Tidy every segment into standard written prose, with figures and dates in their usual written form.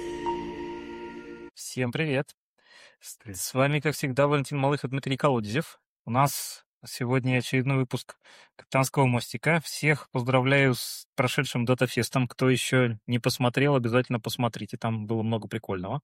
Всем привет! Привет. С вами, как всегда, Валентин Малых и Дмитрий Колодезев. У нас сегодня очередной выпуск «Капитанского мостика». Всех поздравляю с прошедшим датафестом. Кто еще не посмотрел, обязательно посмотрите. Там было много прикольного.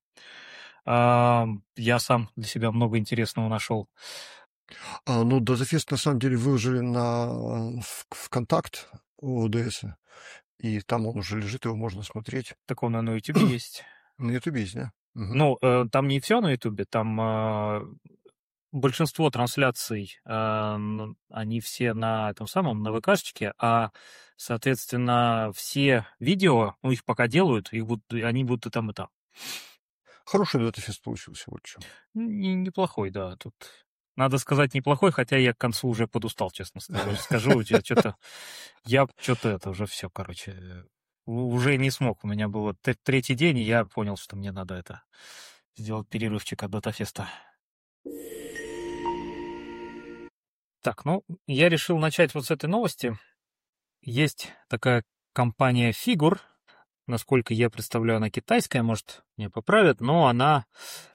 Я сам для себя много интересного нашел. Ну, Дазафест на самом деле выложили ВКонтакт у ОДС, и там он уже лежит, его можно смотреть. Так он и на Ютубе есть. На Ютубе есть, да? Мгм. Ну, там не все на Ютубе, там большинство трансляций, они все на этом самом, на ВКшечке, а, соответственно, все видео, ну, их пока делают, они будут и там, и там. Хороший Датафест получился, вот что. Неплохой, да, тут надо сказать неплохой, хотя я к концу уже подустал, честно скажу. Я что-то это уже все, короче, уже не смог. У меня был третий день, и я понял, что мне надо это сделать перерывчик от датафеста. Так, ну, я решил начать вот с этой новости. Есть такая компания Figure, насколько я представляю, она китайская, может, меня поправят, но она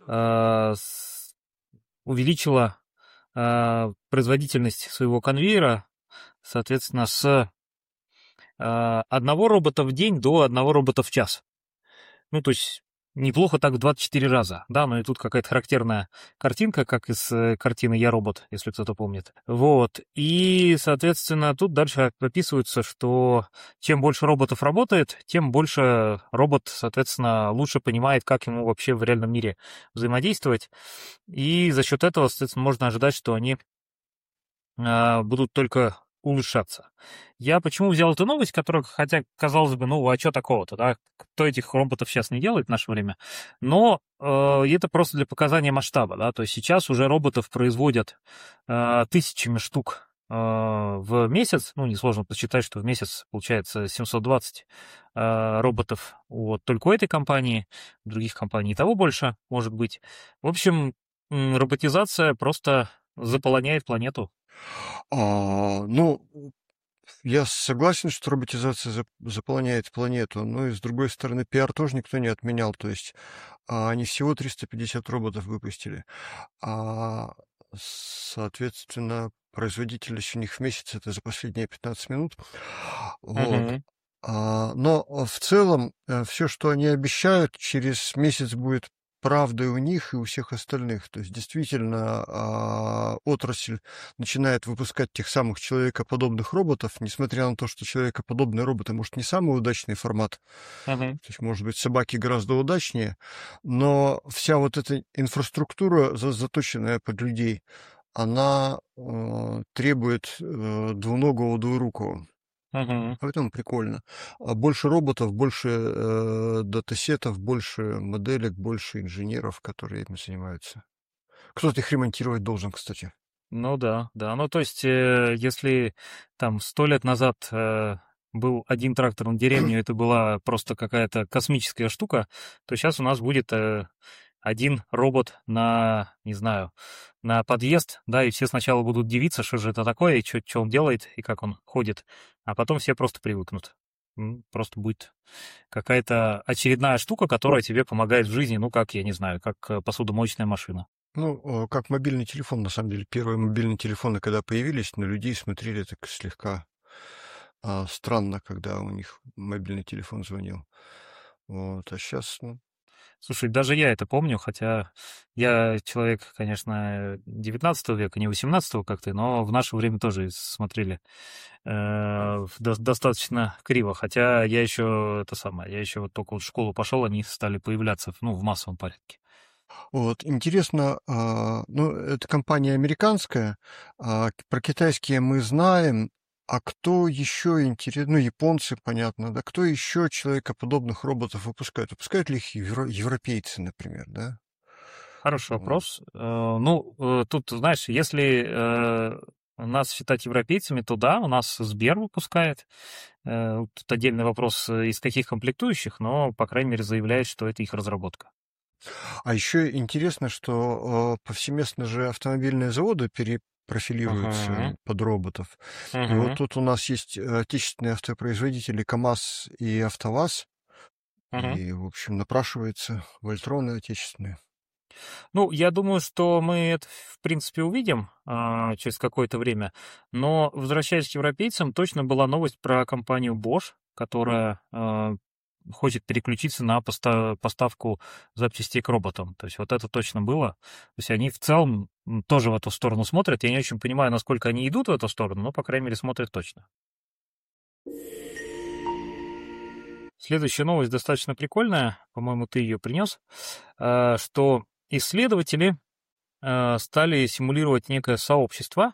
увеличила производительность своего конвейера, соответственно, с одного робота в день до одного робота в час. Ну, то есть неплохо так в 24 раза, да, но и тут какая-то характерная картинка, как из картины «Я робот», если кто-то помнит. Вот, и, соответственно, тут дальше описывается, что чем больше роботов работает, тем больше робот, соответственно, лучше понимает, как ему вообще в реальном мире взаимодействовать, и за счет этого, соответственно, можно ожидать, что они будут только улучшаться. Я почему взял эту новость, которая, хотя, казалось бы, ну, а что такого-то, да? Кто этих роботов сейчас не делает в наше время? Но это просто для показания масштаба, да? То есть сейчас уже роботов производят тысячами штук в месяц. Ну, несложно посчитать, что в месяц получается 720 роботов вот только у этой компании, у других компаний и того больше, может быть. В общем, роботизация просто заполоняет планету. Ну, я согласен, что роботизация заполняет планету, но и с другой стороны, пиар тоже никто не отменял. То есть они всего 350 роботов выпустили, а, соответственно, производительность у них в месяц это за последние 15 минут. Вот. Мгм. Но в целом все, что они обещают, через месяц будет правдой у них и у всех остальных. То есть действительно отрасль начинает выпускать тех самых человекоподобных роботов, несмотря на то, что человекоподобные роботы, может, не самый удачный формат, Мгм. то есть, может быть, собаки гораздо удачнее, но вся вот эта инфраструктура, заточенная под людей, она требует двуногого, двурукого. Мгм. Поэтому прикольно. Больше роботов, больше датасетов, больше моделек, больше инженеров, которые этим занимаются. Кто-то их ремонтировать должен, кстати. Ну да, да. Ну, то есть, если там 100 лет назад был один трактор на деревню, это была просто какая-то космическая штука, то сейчас у нас будет один робот на, не знаю, на подъезд, да, и все сначала будут дивиться, что же это такое, и что он делает, и как он ходит, а потом все просто привыкнут. Просто будет какая-то очередная штука, которая тебе помогает в жизни, ну, как, я не знаю, как посудомоечная машина. Ну, как мобильный телефон, на самом деле. Первые мобильные телефоны, когда появились, на людей смотрели так слегка странно, когда у них мобильный телефон звонил. Вот. А сейчас, Слушай, даже я это помню, хотя я человек, конечно, 19 века, не 18 как ты, но в наше время тоже смотрели достаточно криво. Хотя я еще я еще вот только в школу пошел, они стали появляться, ну, в массовом порядке. вот, интересно, ну, это компания американская, про китайские мы знаем, а кто еще интересно, ну, японцы, понятно, да, кто еще человекоподобных роботов выпускает? Выпускают ли их европейцы, например, да? Хороший Вот. вопрос. Ну, тут, знаешь, если нас считать европейцами, то да, у нас Сбер выпускает. Тут отдельный вопрос, из каких комплектующих, но, по крайней мере, заявляет, что это их разработка. А еще интересно, что повсеместно же автомобильные заводы перепрофилируются Мгм. под роботов. И вот Мгм. тут у нас есть отечественные автопроизводители КАМАЗ и АвтоВАЗ. Мгм. И, в общем, напрашивается вольтроны отечественные. Ну, я думаю, что мы это, в принципе, увидим через какое-то время. Но, возвращаясь к европейцам, точно была новость про компанию Bosch, которая хочет переключиться на поставку запчастей к роботам. То есть вот это точно было. То есть они в целом тоже в эту сторону смотрят. Я не очень понимаю, насколько они идут в эту сторону, но, по крайней мере, смотрят точно. Следующая новость достаточно прикольная. По-моему, ты ее принес. Что исследователи стали симулировать некое сообщество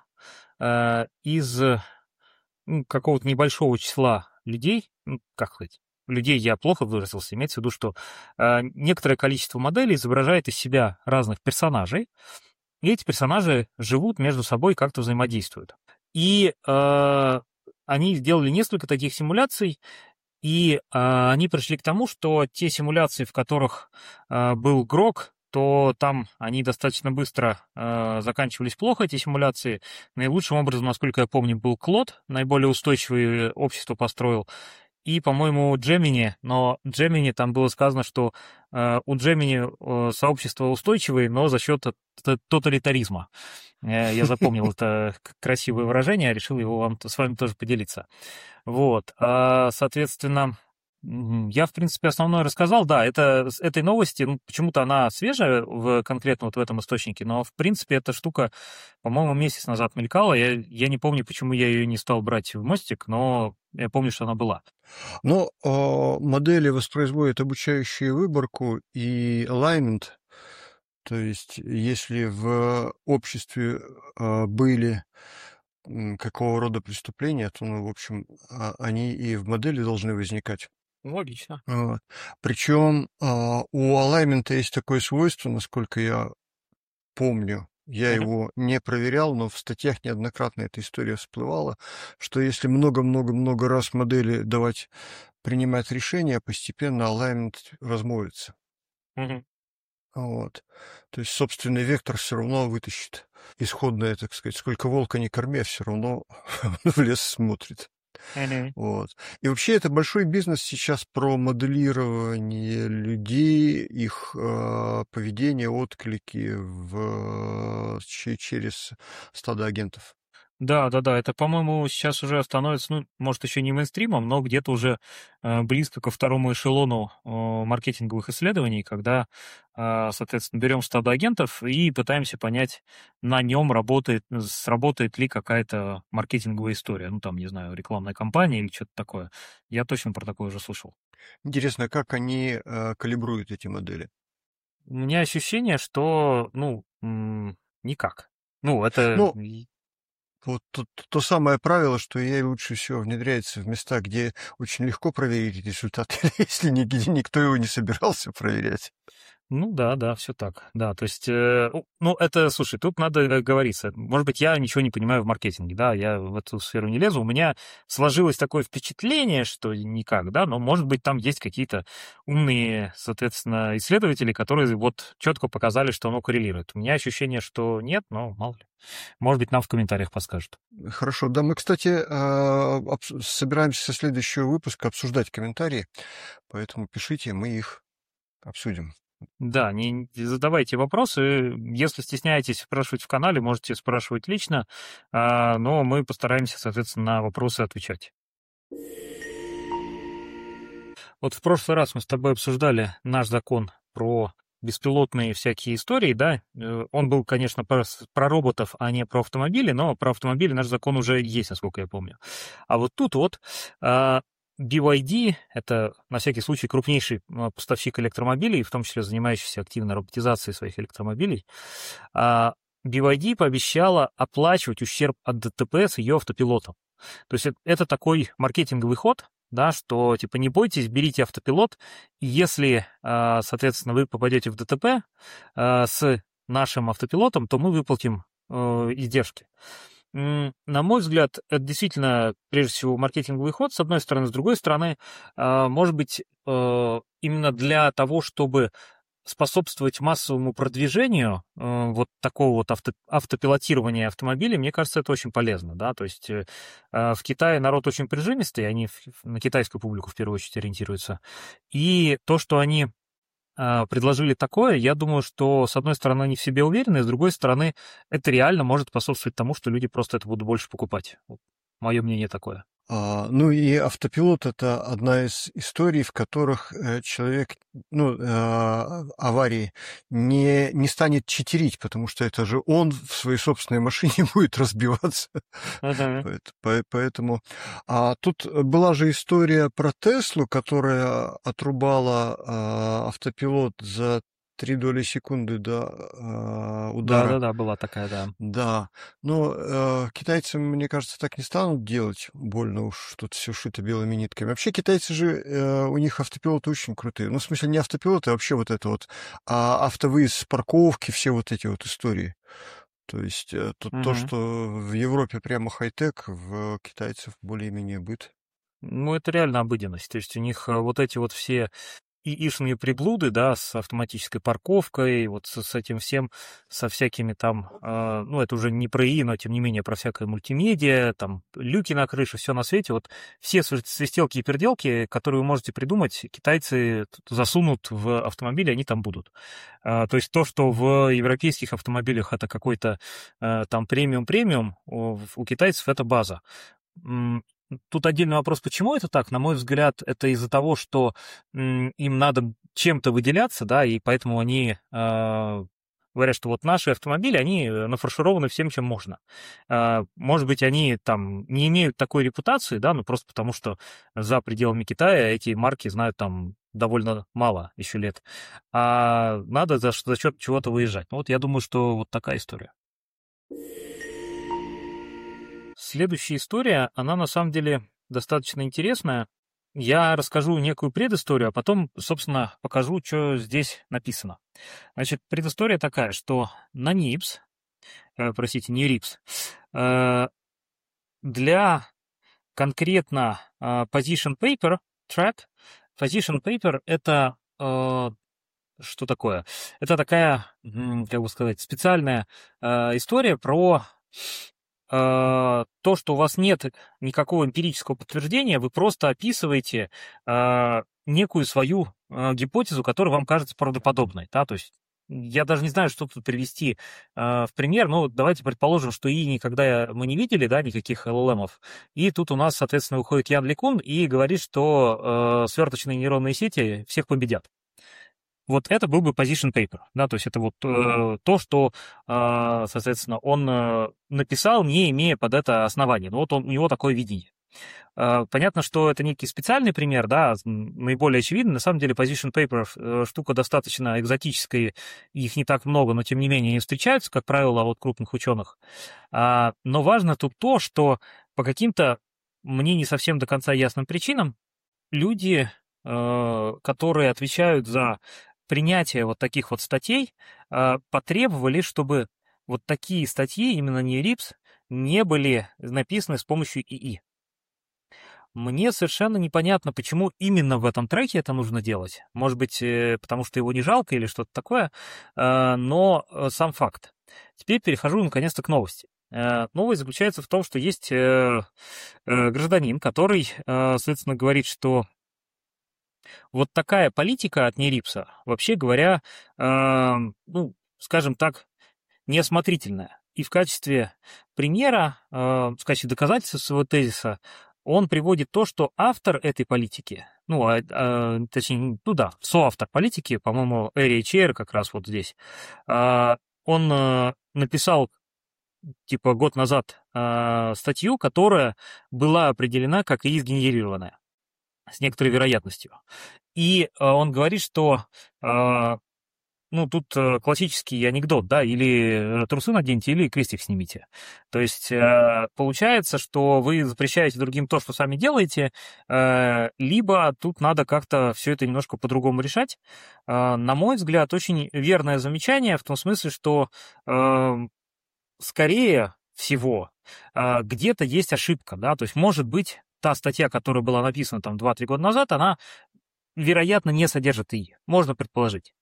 из какого-то небольшого числа людей, как сказать, людей я плохо выразился, имеется в виду, что некоторое количество моделей изображает из себя разных персонажей, и эти персонажи живут между собой, как-то взаимодействуют. И они сделали несколько таких симуляций, и они пришли к тому, что те симуляции, в которых был Грок, то там они достаточно быстро заканчивались плохо, эти симуляции. Наилучшим образом, насколько я помню, был Клод, наиболее устойчивое общество построил. И, по-моему, Gemini, но Gemini там было сказано, что у Gemini сообщество устойчивое, но за счет тоталитаризма. Я запомнил это красивое выражение, решил его с вами тоже поделиться. Вот, соответственно, я, в принципе, основное рассказал. Да, это с этой новости, почему-то она свежая конкретно вот в этом источнике, но, в принципе, эта штука, по-моему, месяц назад мелькала. Я не помню, почему я ее не стал брать в мостик, но я помню, что она была. Но модели воспроизводят обучающую выборку и alignment. То есть, если в обществе были какого рода преступления, то, ну, в общем, они и в модели должны возникать. Логично. Вот. Причем у alignment есть такое свойство, насколько я помню, я Мгм. его не проверял, но в статьях неоднократно эта история всплывала, что если много-много-много раз модели давать принимать решения, постепенно alignment размоется. Мгм. Вот. То есть собственный вектор все равно вытащит. Исходное, так сказать, сколько волка не корми, все равно в лес смотрит. Мгм. Вот. И вообще это большой бизнес сейчас про моделирование людей, их поведение, отклики через стадо агентов. Да, да-да, это, по-моему, сейчас уже становится, ну, может, еще не мейнстримом, но где-то уже близко ко второму эшелону маркетинговых исследований, когда, соответственно, берем стадо агентов и пытаемся понять, на нем сработает ли какая-то маркетинговая история, ну, там, не знаю, рекламная кампания или что-то такое. Я точно про такое уже слышал. Интересно, как они калибруют эти модели? У меня ощущение, что, ну, никак. Ну, это... Ну, вот то самое правило, что AI лучше всего внедряется в места, где очень легко проверить результат, если нигде никто его не собирался проверять. Ну да, да, все так. Да, то есть, ну, это, слушай, тут надо говориться. Может быть, я ничего не понимаю в маркетинге, да, я в эту сферу не лезу. У меня сложилось такое впечатление, что никак, да, но, может быть, там есть какие-то умные, соответственно, исследователи, которые вот четко показали, что оно коррелирует. У меня ощущение, что нет, но мало ли. Может быть, нам в комментариях подскажут. Хорошо. Да, мы, кстати, собираемся со следующего выпуска обсуждать комментарии, поэтому пишите, мы их обсудим. Да, не задавайте вопросы. Если стесняетесь спрашивать в канале, можете спрашивать лично, но мы постараемся, соответственно, на вопросы отвечать. Вот в прошлый раз мы с тобой обсуждали наш закон про беспилотные всякие истории, да? Он был, конечно, про роботов, а не про автомобили, но про автомобили наш закон уже есть, насколько я помню. А вот тут вот BYD, это, на всякий случай, крупнейший поставщик электромобилей, в том числе занимающийся активно роботизацией своих электромобилей, BYD пообещала оплачивать ущерб от ДТП с ее автопилотом. То есть это такой маркетинговый ход, да, что типа не бойтесь, берите автопилот, и если, соответственно, вы попадете в ДТП с нашим автопилотом, то мы выплатим издержки. На мой взгляд, это действительно, прежде всего, маркетинговый ход, с одной стороны. С другой стороны, может быть, именно для того, чтобы способствовать массовому продвижению вот такого вот автопилотирования автомобилей, мне кажется, это очень полезно, да, то есть в Китае народ очень прижимистый, они на китайскую публику в первую очередь ориентируются, и то, что они предложили такое, я думаю, что, с одной стороны, они в себе уверены, с другой стороны, это реально может способствовать тому, что люди просто это будут больше покупать. Мое мнение такое. Ну и автопилот — это одна из историй, в которых человек, аварии не станет читерить, потому что это же он в своей собственной машине будет разбиваться. Мгм. Поэтому... А тут была же история про Теслу, которая отрубала автопилот за 3 доли секунды до удара. Да-да-да, была такая, да. Да, но китайцы, мне кажется, так не станут делать. Больно уж тут все шито белыми нитками. Вообще китайцы же, у них автопилоты очень крутые. Ну, в смысле, не автопилоты, а вообще вот это вот, автовыезд с парковки, все вот эти вот истории. То есть то, Мгм. что в Европе прямо хай-тек, в китайцев более-менее быт. Ну, это реально обыденность. То есть у них вот эти вот все ИИшные приблуды, да, с автоматической парковкой, вот с этим всем, со всякими там, ну, это уже не про ИИ, но тем не менее про всякое мультимедиа, там, люки на крыше, все на свете, вот все свистелки и переделки, которые вы можете придумать, китайцы засунут в автомобили, они там будут. То есть то, что в европейских автомобилях это какой-то там премиум-премиум, у китайцев это база. Тут отдельный вопрос, почему это так? На мой взгляд, это из-за того, что им надо чем-то выделяться, да, и поэтому они говорят, что вот наши автомобили, они нафаршированы всем, чем можно. Может быть, они там не имеют такой репутации, да, ну просто потому что за пределами Китая эти марки знают там довольно мало еще лет. А надо за счет чего-то выезжать. Ну вот я думаю, что вот такая история. Следующая история, она на самом деле достаточно интересная. Я расскажу некую предысторию, а потом, собственно, покажу, что здесь написано. Значит, предыстория такая, что на NIPS, простите, не RIPS, э, для конкретно Position Paper, thread, Position Paper — это что такое? Это такая, как бы сказать, специальная история про то, что у вас нет никакого эмпирического подтверждения, вы просто описываете некую свою гипотезу, которая вам кажется правдоподобной. Да? То есть я даже не знаю, что тут привести в пример, но вот давайте предположим, что и никогда мы не видели, да, никаких LLM-ов, и тут у нас, соответственно, выходит Ян Ликун и говорит, что сверточные нейронные сети всех победят. Вот это был бы position paper, да, то есть это вот то, что, соответственно, он написал, не имея под это основания. Ну вот у него такое видение. Понятно, что это некий специальный пример, да, наиболее очевидный. На самом деле position paper штука достаточно экзотическая, их не так много, но тем не менее они встречаются, как правило, от крупных ученых. Но важно тут то, что по каким-то мне не совсем до конца ясным причинам люди, которые отвечают за принятие вот таких вот статей, потребовали, чтобы вот такие статьи, именно не RIPS, не были написаны с помощью ИИ. Мне совершенно непонятно, почему именно в этом треке это нужно делать. Может быть, потому что его не жалко или что-то такое, но сам факт. Теперь перехожу наконец-то к новости. Новость заключается в том, что есть гражданин, который, соответственно, говорит, что вот такая политика от Нерипса, вообще говоря, ну, скажем так, неосмотрительная. И в качестве примера, в качестве доказательства своего тезиса, он приводит то, что автор этой политики, ну, точнее, ну да, соавтор политики, по-моему, Эри Чейр как раз вот здесь, он написал, типа, год назад статью, которая была определена как ИИ-сгенерированная с некоторой вероятностью. И он говорит, что, ну, тут классический анекдот, да, или трусы наденьте, или крестик снимите. То есть получается, что вы запрещаете другим то, что сами делаете, либо тут надо как-то все это немножко по-другому решать. На мой взгляд, очень верное замечание в том смысле, что скорее всего где-то есть ошибка, да, то есть может быть та статья, которая была написана там 2-3 года назад, она вероятно, не содержит ИИ, можно предположить.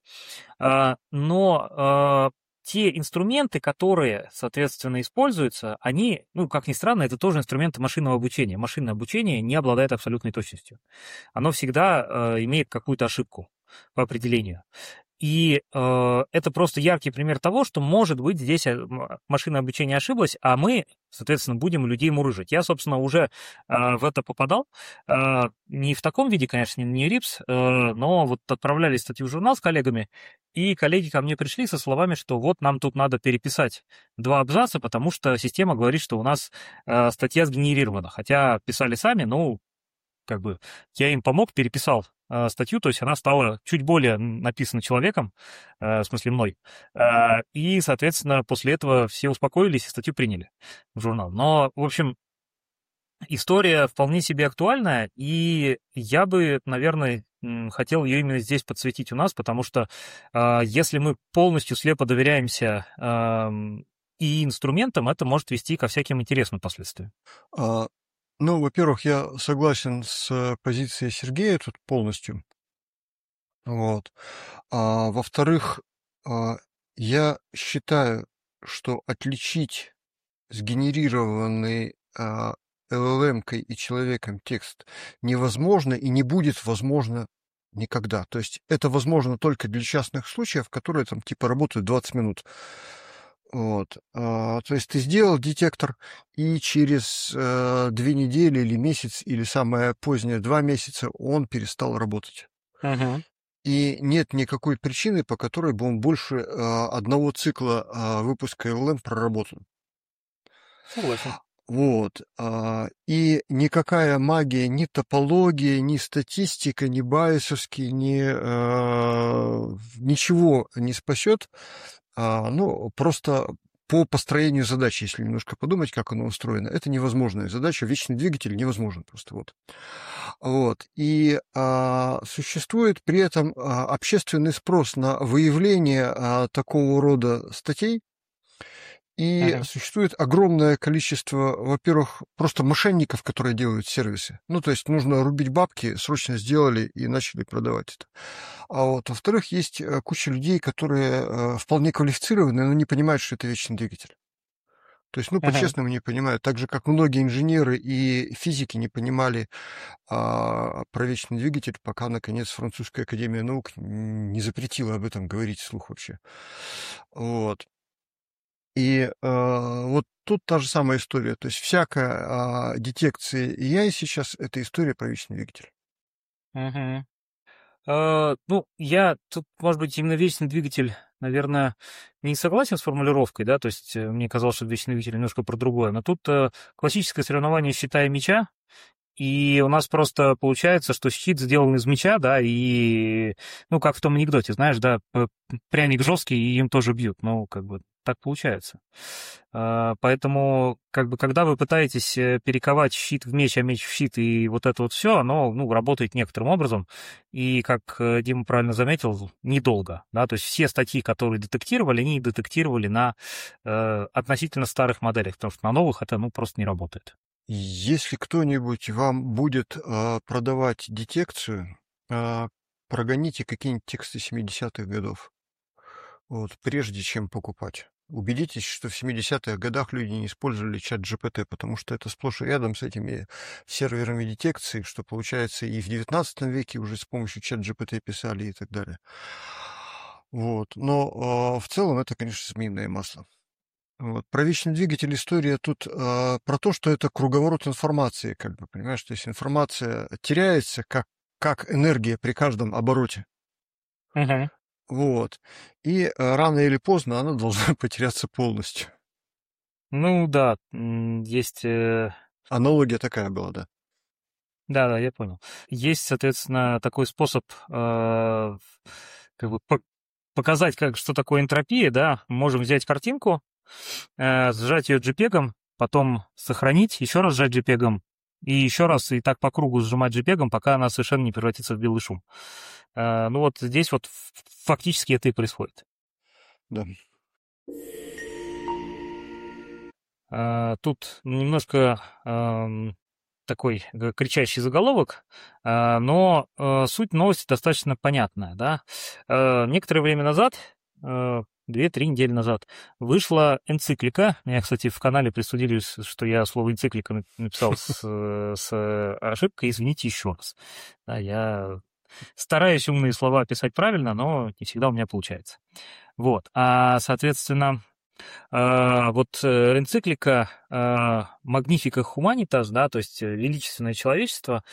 Но те инструменты, которые, соответственно, используются, они, ну, как ни странно, это тоже инструменты машинного обучения. Машинное обучение не обладает абсолютной точностью. Оно всегда имеет какую-то ошибку по определению. И это просто яркий пример того, что, может быть, здесь машинное обучение ошиблась, а мы, соответственно, будем людей мурыжить. Я, собственно, уже в это попадал. Не в таком виде, конечно, не РИПС, но вот отправляли статью в журнал с коллегами, и коллеги ко мне пришли со словами, что вот нам тут надо переписать 2 абзаца, потому что система говорит, что у нас статья сгенерирована. Хотя писали сами, ну, как бы я им помог, переписал статью, то есть она стала чуть более написана человеком, в смысле мной, и, соответственно, после этого все успокоились и статью приняли в журнал. Но, в общем, история вполне себе актуальная, и я бы, наверное, хотел ее именно здесь подсветить у нас, потому что если мы полностью слепо доверяемся и инструментам, это может вести ко всяким интересным последствиям. А, Ну, во-первых, я согласен с позицией Сергея тут полностью. Вот. Во-вторых, а, я считаю, что отличить сгенерированный LLM-кой и человеком текст невозможно и не будет возможно никогда. То есть это возможно только для частных случаев, которые там типа работают 20 минут. Вот. То есть ты сделал детектор, и через 2 недели или месяц, или самое позднее 2 месяца он перестал работать. И нет никакой причины, по которой бы он больше одного цикла выпуска LLM проработал. Согласен. Вот. И никакая магия, ни топология, ни статистика, ни байесовский, ничего не спасет. Ну, просто по построению задачи, если немножко подумать, как оно устроено, это невозможная задача. Вечный двигатель невозможен просто. Вот. И существует при этом общественный спрос на выявление такого рода статей. И существует огромное количество, во-первых, просто мошенников, которые делают сервисы. Ну, то есть нужно рубить бабки, срочно сделали и начали продавать это. А вот, во-вторых, есть куча людей, которые вполне квалифицированы, но не понимают, что это вечный двигатель. То есть, ну, по-честному не понимают. Так же, как многие инженеры и физики не понимали про вечный двигатель, пока, наконец, Французская академия наук не запретила об этом говорить вслух вообще. Вот. И вот тут та же самая история. То есть всякая детекция AI сейчас — это история про вечный двигатель. Ну, я тут, может быть, именно вечный двигатель, наверное, не согласен с формулировкой, да, то есть мне казалось, что вечный двигатель немножко про другое, но тут классическое соревнование щита и мяча, и у нас просто получается, что щит сделан из мяча, да, и, ну, как в том анекдоте, знаешь, да, пряник жесткий, и им тоже бьют, ну, как бы так получается. Поэтому, как бы, когда вы пытаетесь перековать щит в меч, а меч в щит, и вот это вот все, оно, ну, работает некоторым образом, и, как Дима правильно заметил, недолго, да, то есть все статьи, которые детектировали, они детектировали на относительно старых моделях, потому что на новых это, ну, просто не работает. Если кто-нибудь вам будет продавать детекцию, прогоните какие-нибудь тексты 70-х годов, вот, прежде чем покупать. Убедитесь, что в 70-х годах люди не использовали чат GPT, потому что это сплошь и рядом с этими серверами детекции, что получается и в 19 веке уже с помощью чат GPT писали и так далее. Вот. Но в целом это, конечно, змеиное масло. Вот. Про вечный двигатель история тут про то, что это круговорот информации, как бы, понимаешь, то есть информация теряется как энергия при каждом обороте. Мгм. Вот. И рано или поздно она должна потеряться полностью. Ну да, есть... Аналогия такая была, да. Да, я понял. Есть, соответственно, такой способ как бы показать, что такое энтропия, да. Можем взять картинку, сжать ее JPEG, потом сохранить, еще раз сжать JPEG, и еще раз, и так по кругу сжимать JPEG, пока она совершенно не превратится в белый шум. Ну вот здесь вот фактически это и происходит. Да. Тут немножко такой кричащий заголовок, но суть новости достаточно понятная, да. Некоторое время назад, 2-3 недели назад, вышла энциклика. Меня, кстати, в канале присудили, что я слово энциклика написал с ошибкой. Извините еще раз. Да, я стараюсь умные слова писать правильно, но не всегда у меня получается. Вот. Соответственно, энциклика Magnifica Humanitas, да, то есть величественное человечество,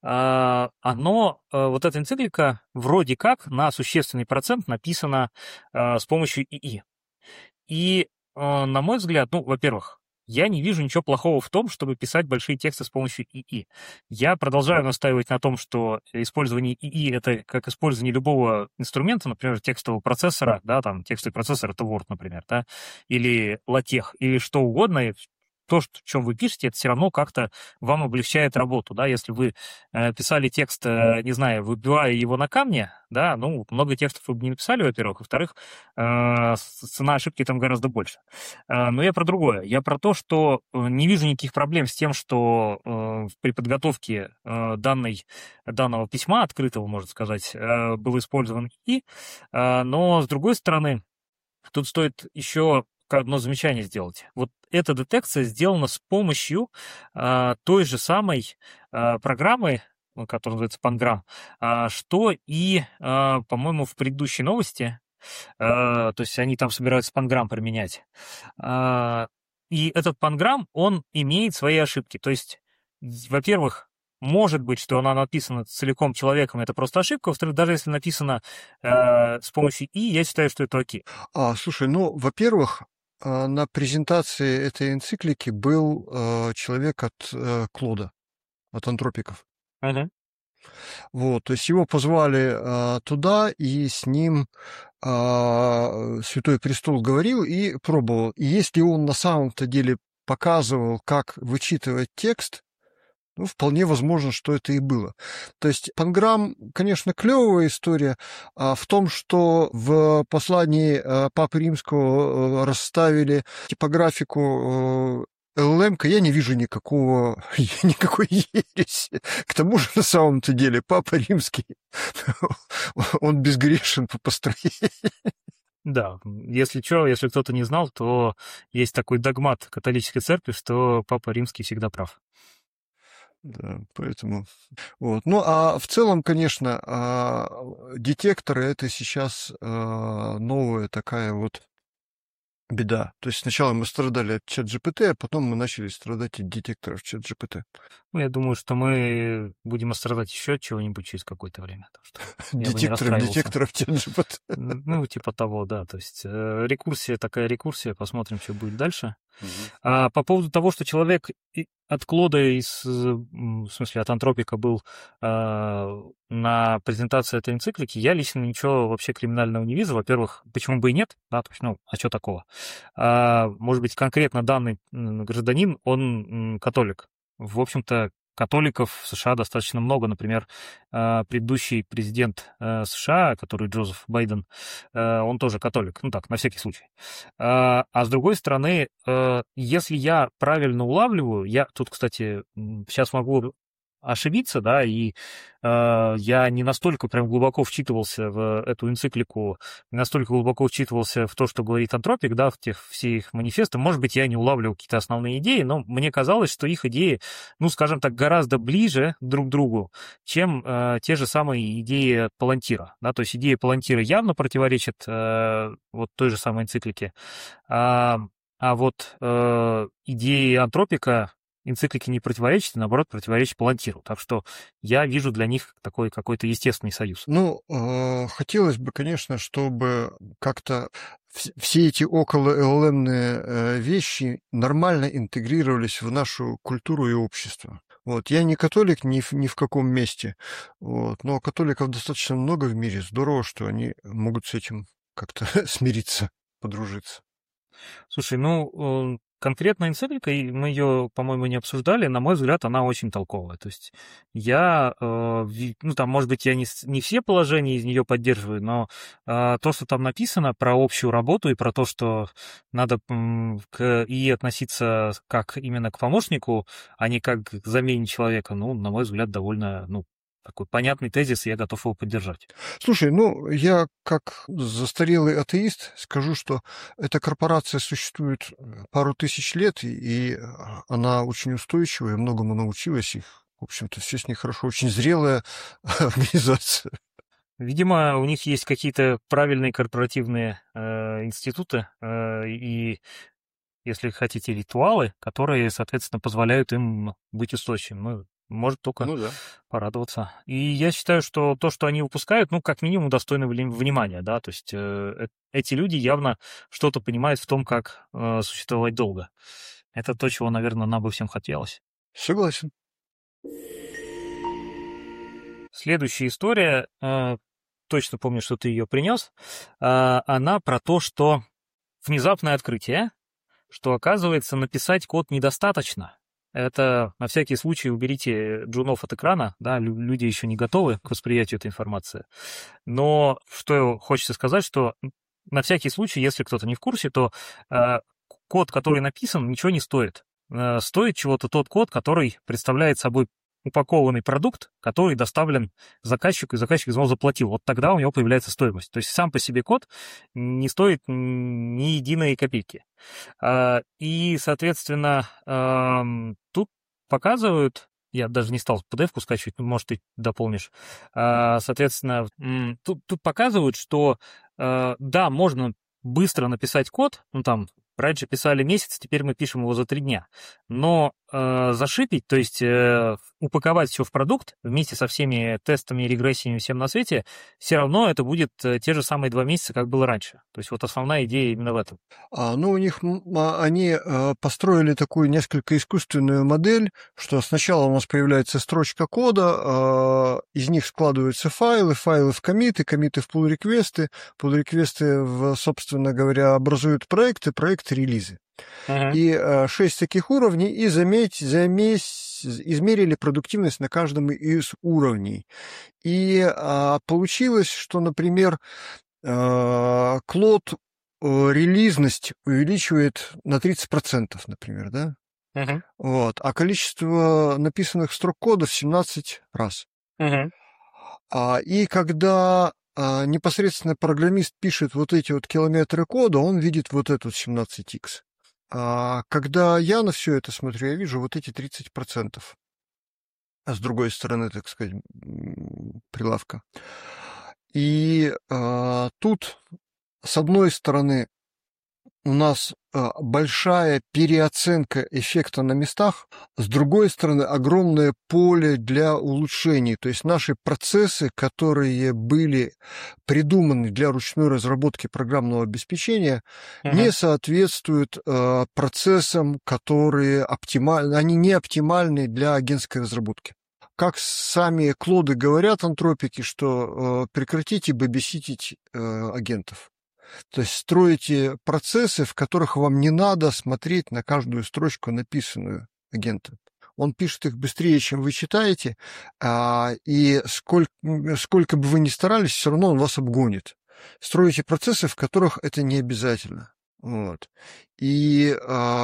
вот эта энциклика вроде как на существенный процент написана с помощью ИИ. И, на мой взгляд, во-первых, я не вижу ничего плохого в том, чтобы писать большие тексты с помощью ИИ. Я продолжаю настаивать на том, что использование ИИ — это как использование любого инструмента, например, текстового процессора, да, там текстовый процессор — это Word, например, да, или LaTeX, или что угодно. И то, в чем вы пишете, это все равно как-то вам облегчает работу, да, если вы писали текст, не знаю, выбивая его на камне, да, много текстов вы бы не написали, во-первых, во-вторых, цена ошибки там гораздо больше. Но я про другое. Я про то, что не вижу никаких проблем с тем, что при подготовке данного письма, открытого, можно сказать, был использован ИИ, но, с другой стороны, тут стоит еще одно замечание сделать. Вот эта детекция сделана с помощью той же самой программы, которая называется Pangram, что и, по-моему, в предыдущей новости, то есть они там собираются Pangram применять. И этот Pangram, он имеет свои ошибки. То есть, во-первых, может быть, что она написана целиком человеком, это просто ошибка. Во-вторых, даже если написано с помощью И, я считаю, что это окей. Слушай, во-первых, на презентации этой энциклики был человек от Клода, от антропиков. Вот, то есть его позвали туда, и с ним Святой Престол говорил и пробовал. И если он на самом-то деле показывал, как вычитывать текст, вполне возможно, что это и было. То есть Pangram, конечно, клевая история в том, что в послании Папы Римского расставили типографику LLM-ка, я не вижу никакой ереси. К тому же, на самом-то деле, Папа Римский, он безгрешен по построению. Да, если кто-то не знал, то есть такой догмат католической церкви, что Папа Римский всегда прав. Да, поэтому... Вот. В целом, конечно, детекторы — это сейчас новая такая вот беда. То есть сначала мы страдали от ChatGPT, а потом мы начали страдать от детекторов ChatGPT. Я думаю, что мы будем страдать еще от чего-нибудь через какое-то время. Детекторов ChatGPT. Типа того, да. То есть такая рекурсия, посмотрим, что будет дальше. По поводу того, что человек от Клода, в смысле от Антропика, был на презентации этой энциклики, я лично ничего вообще криминального не вижу. Во-первых, почему бы и нет? Да, то есть, а что такого? Может быть, конкретно данный гражданин, он католик. В общем-то, католиков в США достаточно много. Например, предыдущий президент США, который Джозеф Байден, он тоже католик. На всякий случай. А с другой стороны, если я правильно улавливаю, я тут, кстати, сейчас могу ошибиться, да, и я не настолько прям глубоко вчитывался в эту энциклику, не настолько глубоко вчитывался в то, что говорит Антропик, да, все их манифесты. Может быть, я не улавливал какие-то основные идеи, но мне казалось, что их идеи, скажем так, гораздо ближе друг к другу, чем те же самые идеи Палантира, да, то есть идеи Палантира явно противоречат вот той же самой энциклике, а вот идеи Антропика энциклики не противоречит, а наоборот противоречит Палантиру. Так что я вижу для них такой какой-то естественный союз. Хотелось бы, конечно, чтобы как-то все эти около LLM-ные вещи нормально интегрировались в нашу культуру и общество. Вот. Я не католик ни в каком месте, но католиков достаточно много в мире. Здорово, что они могут с этим как-то смириться, подружиться. Слушай, конкретно Инцелика, и мы ее, по-моему, не обсуждали, на мой взгляд, она очень толковая. То есть я, ну, там, может быть, я не все положения из нее поддерживаю, но то, что там написано про общую работу и про то, что надо к ИИ относиться как именно к помощнику, а не как к замене человека, ну, на мой взгляд, довольно, ну, такой понятный тезис, и я готов его поддержать. Слушай, ну, я как застарелый атеист скажу, что эта корпорация существует пару тысяч лет, и она очень устойчивая, многому научилась, и, в общем-то, все с ней хорошо, очень зрелая организация. Видимо, у них есть какие-то правильные корпоративные институты и, если хотите, ритуалы, которые, соответственно, позволяют им быть устойчивым. Ну, может только Ну да. порадоваться. И я считаю, что то, что они выпускают, ну, как минимум, достойно внимания, да, то есть эти люди явно что-то понимают в том, как существовать долго. Это то, чего, наверное, нам бы всем хотелось. Согласен. Следующая история, точно помню, что ты ее принес, она про то, что внезапное открытие, что, оказывается, написать код недостаточно. Это на всякий случай уберите джунов от экрана, да, люди еще не готовы к восприятию этой информации. Но что хочется сказать, что на всякий случай, если кто-то не в курсе, то код, который написан, ничего не стоит. Стоит чего-то тот код, который представляет собой упакованный продукт, который доставлен заказчику, и заказчик за него заплатил. Вот тогда у него появляется стоимость. То есть сам по себе код не стоит ни единой копейки. И, соответственно, тут показывают, я даже не стал PDF-ку скачивать, может, ты дополнишь. Соответственно, тут показывают, что да, можно быстро написать код, ну там, раньше писали месяц, теперь мы пишем его за 3 дня. Но зашипить, то есть упаковать все в продукт вместе со всеми тестами, регрессиями, всем на свете, все равно это будет те же самые 2 месяца, как было раньше. То есть вот основная идея именно в этом. Ну, у них они построили такую несколько искусственную модель, что сначала у нас появляется строчка кода, из них складываются файлы в коммиты в pull-реквесты, собственно говоря, образуют проекты релизы. И 6 таких уровней, и измерили продуктивность на каждом из уровней. И получилось, что, например, Клод релизность увеличивает на 30%, например, да? Вот. А количество написанных строк кода в 17 раз. И когда непосредственно программист пишет вот эти вот километры кода, он видит вот этот 17х. А когда я на все это смотрю, я вижу вот эти 30%. А с другой стороны, так сказать, прилавка. И тут, с одной стороны, у нас большая переоценка эффекта на местах, с другой стороны, огромное поле для улучшений. То есть наши процессы, которые были придуманы для ручной разработки программного обеспечения, не соответствуют процессам, которые оптимальны, они не оптимальны для агентской разработки. Как сами клоды говорят, антропики, что прекратите бэбиситить агентов. То есть строите процессы, в которых вам не надо смотреть на каждую строчку, написанную агентом. Он пишет их быстрее, чем вы читаете, и сколько бы вы ни старались, все равно он вас обгонит. Строите процессы, в которых это не обязательно. Вот. И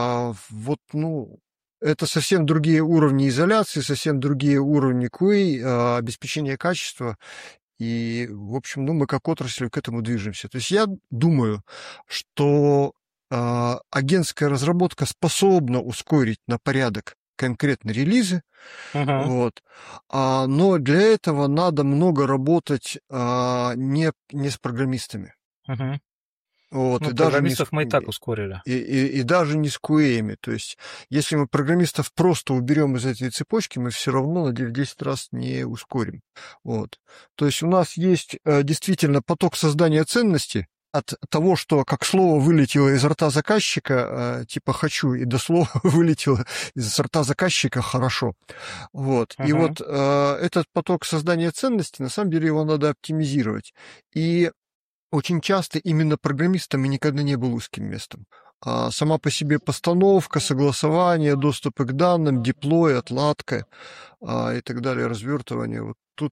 это совсем другие уровни изоляции, совсем другие уровни QA, обеспечения качества. И, в общем, мы как отрасль к этому движемся. То есть я думаю, что агентская разработка способна ускорить на порядок конкретно релизы, вот. Но для этого надо много работать не с программистами. Вот, Ну, и даже программистов мы и так ускорили. И даже не с QA. То есть, если мы программистов просто уберем из этой цепочки, мы все равно в 10 раз не ускорим. Вот. То есть, у нас есть действительно поток создания ценности от того, что как слово вылетело из рта заказчика, типа «хочу», и до слова вылетело из рта заказчика «хорошо». Вот. И вот этот поток создания ценности, на самом деле, его надо оптимизировать. И очень часто именно программистам и никогда не был узким местом. сама по себе постановка, согласование, доступы к данным, деплой, отладка и так далее, развертывание. Вот тут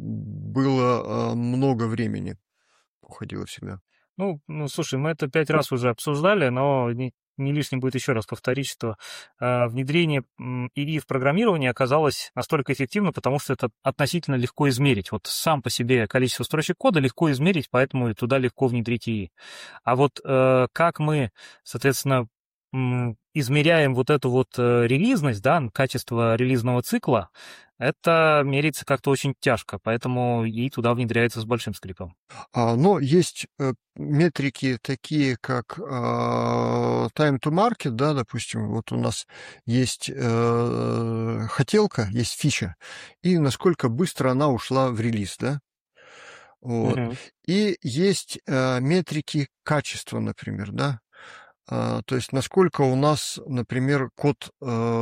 было много времени, уходило всегда. Ну, слушай, мы это 5 раз уже обсуждали, но не лишним будет еще раз повторить, что внедрение ИИ в программирование оказалось настолько эффективно, потому что это относительно легко измерить. Вот сам по себе количество строчек кода легко измерить, поэтому и туда легко внедрить ИИ. А вот как мы, соответственно, измеряем вот эту вот релизность, да, качество релизного цикла, это меряется как-то очень тяжко, поэтому ИИ туда внедряется с большим скрипом. Но есть метрики такие, как time to market, да, допустим, вот у нас есть хотелка, есть фича, и насколько быстро она ушла в релиз, да. Вот. Мгм. И есть метрики качества, например, да. То есть насколько у нас, например, код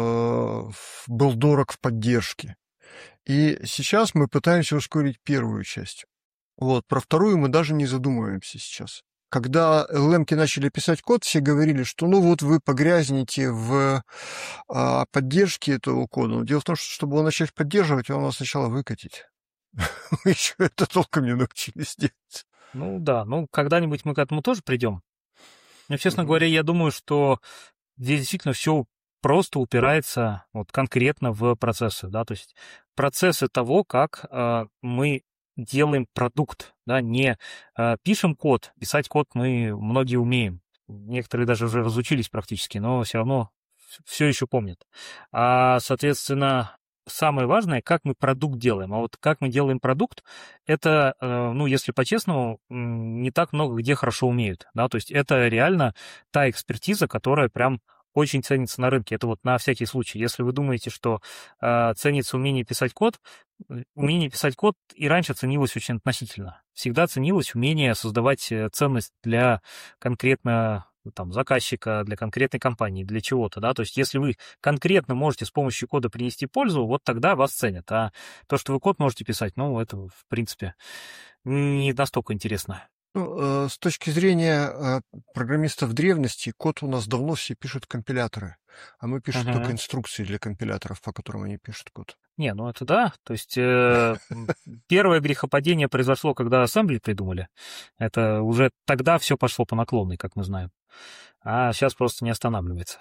был дорог в поддержке. И сейчас мы пытаемся ускорить первую часть. Вот, про вторую мы даже не задумываемся сейчас. Когда LLM-ки начали писать код, все говорили, что ну вот вы погрязнете в поддержке этого кода. Но дело в том, что чтобы его начать поддерживать, его надо сначала выкатить. Мы еще это толком не научились делать. Ну да, ну когда-нибудь мы к этому тоже придем. Но, честно говоря, я думаю, что здесь действительно все просто упирается вот конкретно в процессы, да, то есть процессы того, как мы делаем продукт, да, не пишем код, писать код мы многие умеем, некоторые даже уже разучились практически, но все равно все еще помнят. Соответственно, самое важное, как мы продукт делаем. А вот как мы делаем продукт, это, ну, если по-честному, не так много где хорошо умеют, да, то есть это реально та экспертиза, которая прям очень ценится на рынке. Это вот на всякий случай. Если вы думаете, что ценится умение писать код, умение писать код и раньше ценилось очень относительно. Всегда ценилось умение создавать ценность для конкретно там, заказчика, для конкретной компании, для чего-то, да, то есть если вы конкретно можете с помощью кода принести пользу, вот тогда вас ценят, а то, что вы код можете писать, ну, это, в принципе, не настолько интересно. Ну, с точки зрения программистов древности, код у нас давно все пишут компиляторы, а мы пишем только Мгм. инструкции для компиляторов, по которым они пишут код. Не, ну это да, то есть первое грехопадение произошло, когда ассембли придумали, это уже тогда все пошло по наклонной, как мы знаем, а сейчас просто не останавливается.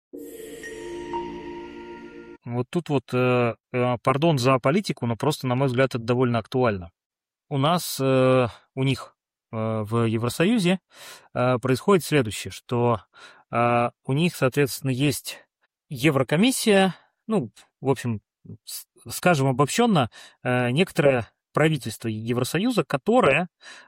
Вот тут вот, пардон за политику, но просто, на мой взгляд, это довольно актуально. У нас, у них в Евросоюзе происходит следующее, что у них, соответственно, есть Еврокомиссия, ну, в общем, скажем обобщенно, некоторое правительство Евросоюза, которое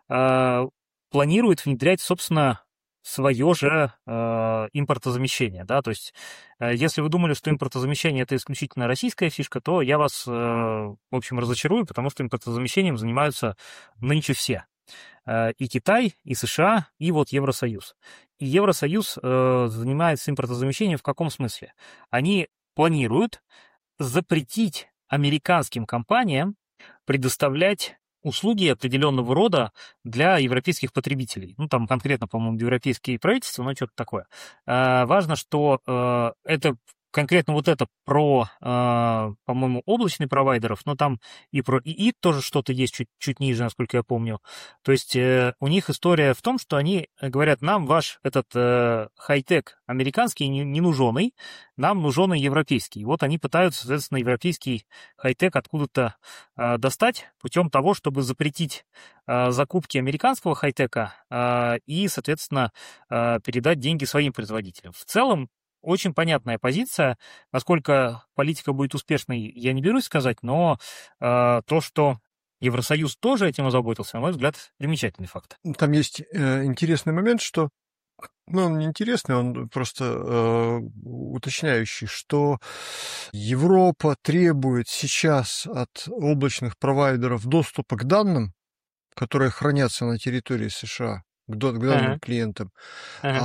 планирует внедрять, собственно, свое же импортозамещение, да, то есть если вы думали, что импортозамещение это исключительно российская фишка, то я вас, в общем, разочарую, потому что импортозамещением занимаются нынче все. И Китай, и США, и вот Евросоюз. И Евросоюз занимается импортозамещением в каком смысле? Они планируют запретить американским компаниям предоставлять услуги определенного рода для европейских потребителей. Ну, там конкретно, по-моему, европейские правительства, но что-то такое. Важно, что это конкретно вот это про, по-моему, облачных провайдеров, но там и про ИИ тоже что-то есть чуть ниже, насколько я помню. То есть у них история в том, что они говорят, нам ваш этот хай-тек американский не нужный, нам нужен европейский. Вот они пытаются, соответственно, европейский хай-тек откуда-то достать путем того, чтобы запретить закупки американского хай-тека и, соответственно, передать деньги своим производителям. В целом, очень понятная позиция. Насколько политика будет успешной, я не берусь сказать, но то, что Евросоюз тоже этим озаботился, на мой взгляд, примечательный факт. Там есть интересный момент, что, ну, он не интересный, он просто уточняющий, что Европа требует сейчас от облачных провайдеров доступа к данным, которые хранятся на территории США, к данным Ага, клиентам. ага,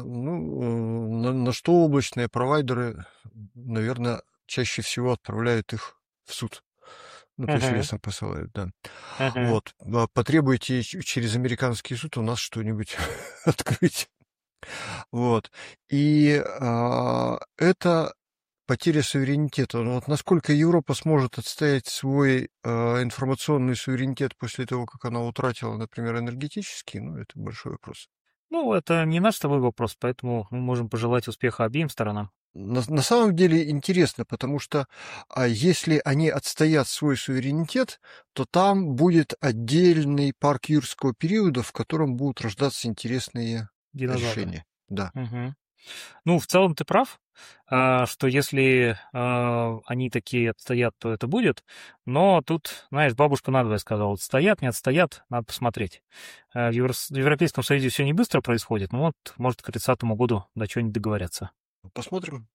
На что облачные провайдеры, наверное, чаще всего отправляют их в суд. Ну, то есть ага, лесом посылают, да. ага. Вот. Потребуйте через американский суд у нас что-нибудь открыть. Вот. И это потеря суверенитета. Ну, вот насколько Европа сможет отстоять свой информационный суверенитет после того, как она утратила, например, энергетический, ну, это большой вопрос. Ну, это не наш с тобой вопрос, поэтому мы можем пожелать успеха обеим сторонам. На самом деле интересно, потому что если они отстоят свой суверенитет, то там будет отдельный парк юрского периода, в котором будут рождаться интересные Динозавры. решения. Да. Мгм. Ну, в целом ты прав, что если они такие отстоят, то это будет. Но тут, знаешь, бабушка надвое сказала: отстоят, не отстоят, надо посмотреть. В Европейском Союзе все не быстро происходит, но вот, может, к 30-му году до чего-нибудь договорятся. Посмотрим.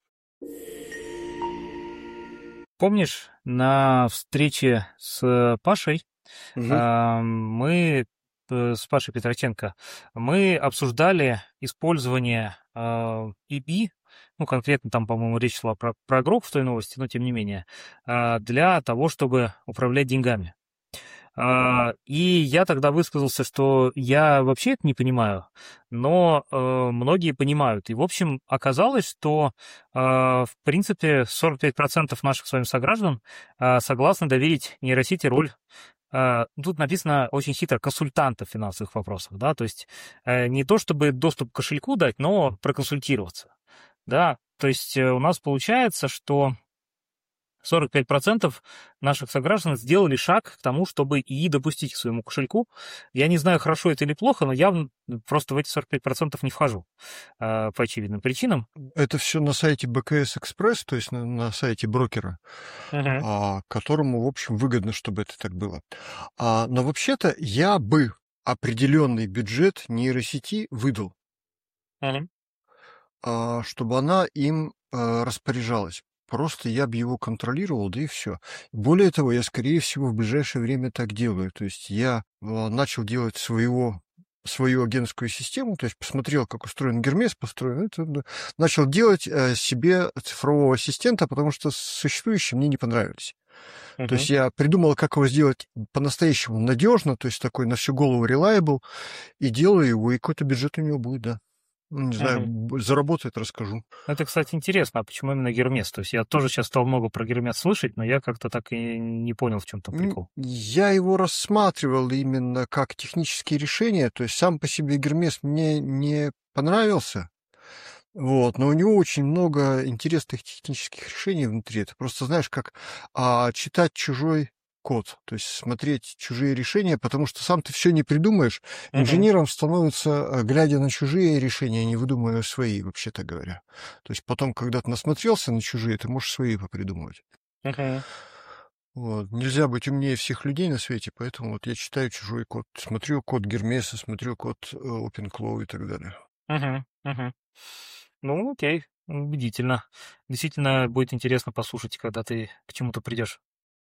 Помнишь, на встрече с Пашей Мгм. мы с Пашей Петроченко мы обсуждали использование EB, ну, конкретно там, по-моему, речь шла про грок в той новости, но тем не менее, для того, чтобы управлять деньгами. И я тогда высказался, что я вообще это не понимаю, но многие понимают. И, в общем, оказалось, что, в принципе, 45% наших с вами сограждан согласны доверить нейросети роль. Тут написано очень хитро консультанта в финансовых вопросах, да, то есть не то чтобы доступ к кошельку дать, но проконсультироваться, да, то есть у нас получается, что 45% наших сограждан сделали шаг к тому, чтобы ИИ допустить к своему кошельку. Я не знаю, хорошо это или плохо, но я просто в эти 45% не вхожу по очевидным причинам. Это все на сайте БКС Экспресс, то есть на сайте брокера, Мгм. которому, в общем, выгодно, чтобы это так было. Но вообще-то я бы определенный бюджет нейросети выдал, Мгм. чтобы она им распоряжалась. Просто я бы его контролировал, да и все. Более того, я, скорее всего, в ближайшее время так делаю. То есть я начал делать свою агентскую систему, то есть посмотрел, как устроен Гермес, построен, начал делать себе цифрового ассистента, потому что существующие мне не понравились. То Мгм. есть я придумал, как его сделать по-настоящему надежно, то есть такой на всю голову reliable, и делаю его, и какой-то бюджет у него будет, да. Ну, не знаю, Мгм. заработает, расскажу. Это, кстати, интересно, а почему именно Гермес? То есть я тоже сейчас стал много про Гермес слышать, но я как-то так и не понял, в чем там прикол. Я его рассматривал именно как технические решения, то есть сам по себе Гермес мне не понравился, вот, но у него очень много интересных технических решений внутри. Это просто, знаешь, как читать чужой код, то есть смотреть чужие решения, потому что сам ты все не придумаешь. Мгм. Инженером становится, глядя на чужие решения, не выдумывая свои, вообще-то говоря. То есть потом, когда ты насмотрелся на чужие, ты можешь свои попридумывать. Мгм. Вот. Нельзя быть умнее всех людей на свете, поэтому вот я читаю чужой код, смотрю код Гермеса, смотрю код OpenClaw и так далее. Мгм. Мгм. Ну, окей, убедительно. Действительно, будет интересно послушать, когда ты к чему-то придешь.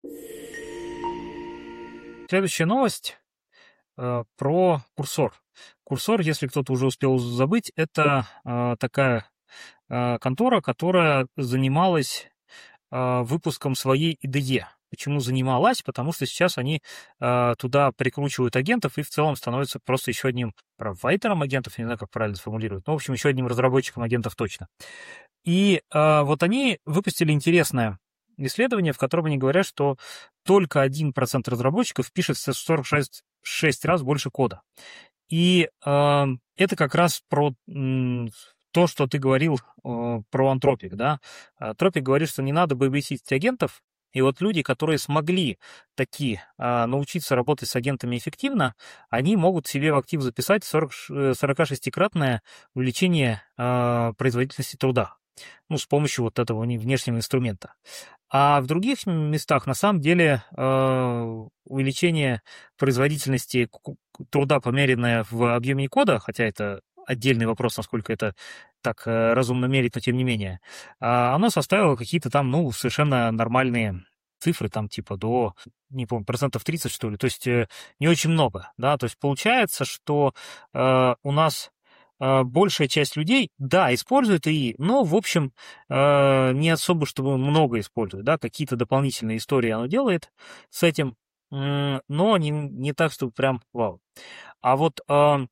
Следующая новость про курсор. Курсор, если кто-то уже успел забыть, это такая контора, которая занималась выпуском своей IDE. Почему занималась? Потому что сейчас они туда прикручивают агентов и в целом становятся просто еще одним провайдером агентов, я не знаю, как правильно сформулировать, но, в общем, еще одним разработчиком агентов точно. И вот они выпустили интересное исследование, в котором они говорят, что только 1% разработчиков пишет в 46 раз больше кода. И это как раз про то, что ты говорил про антропик, да. Антропик говорит, что не надо бэбиситить агентов, и вот люди, которые смогли таки научиться работать с агентами эффективно, они могут себе в актив записать 46-кратное увеличение производительности труда, ну, с помощью вот этого внешнего инструмента. А в других местах, на самом деле, увеличение производительности труда, померенное в объеме кода, хотя это отдельный вопрос, насколько это так разумно мерить, но тем не менее, оно составило какие-то там, ну, совершенно нормальные цифры, там типа до, не помню, процентов 30, что ли, то есть не очень много, да, то есть получается, что у нас большая часть людей, да, использует ИИ, но, в общем, не особо, чтобы много использует, да, какие-то дополнительные истории оно делает с этим, но не так, чтобы прям вау. А вот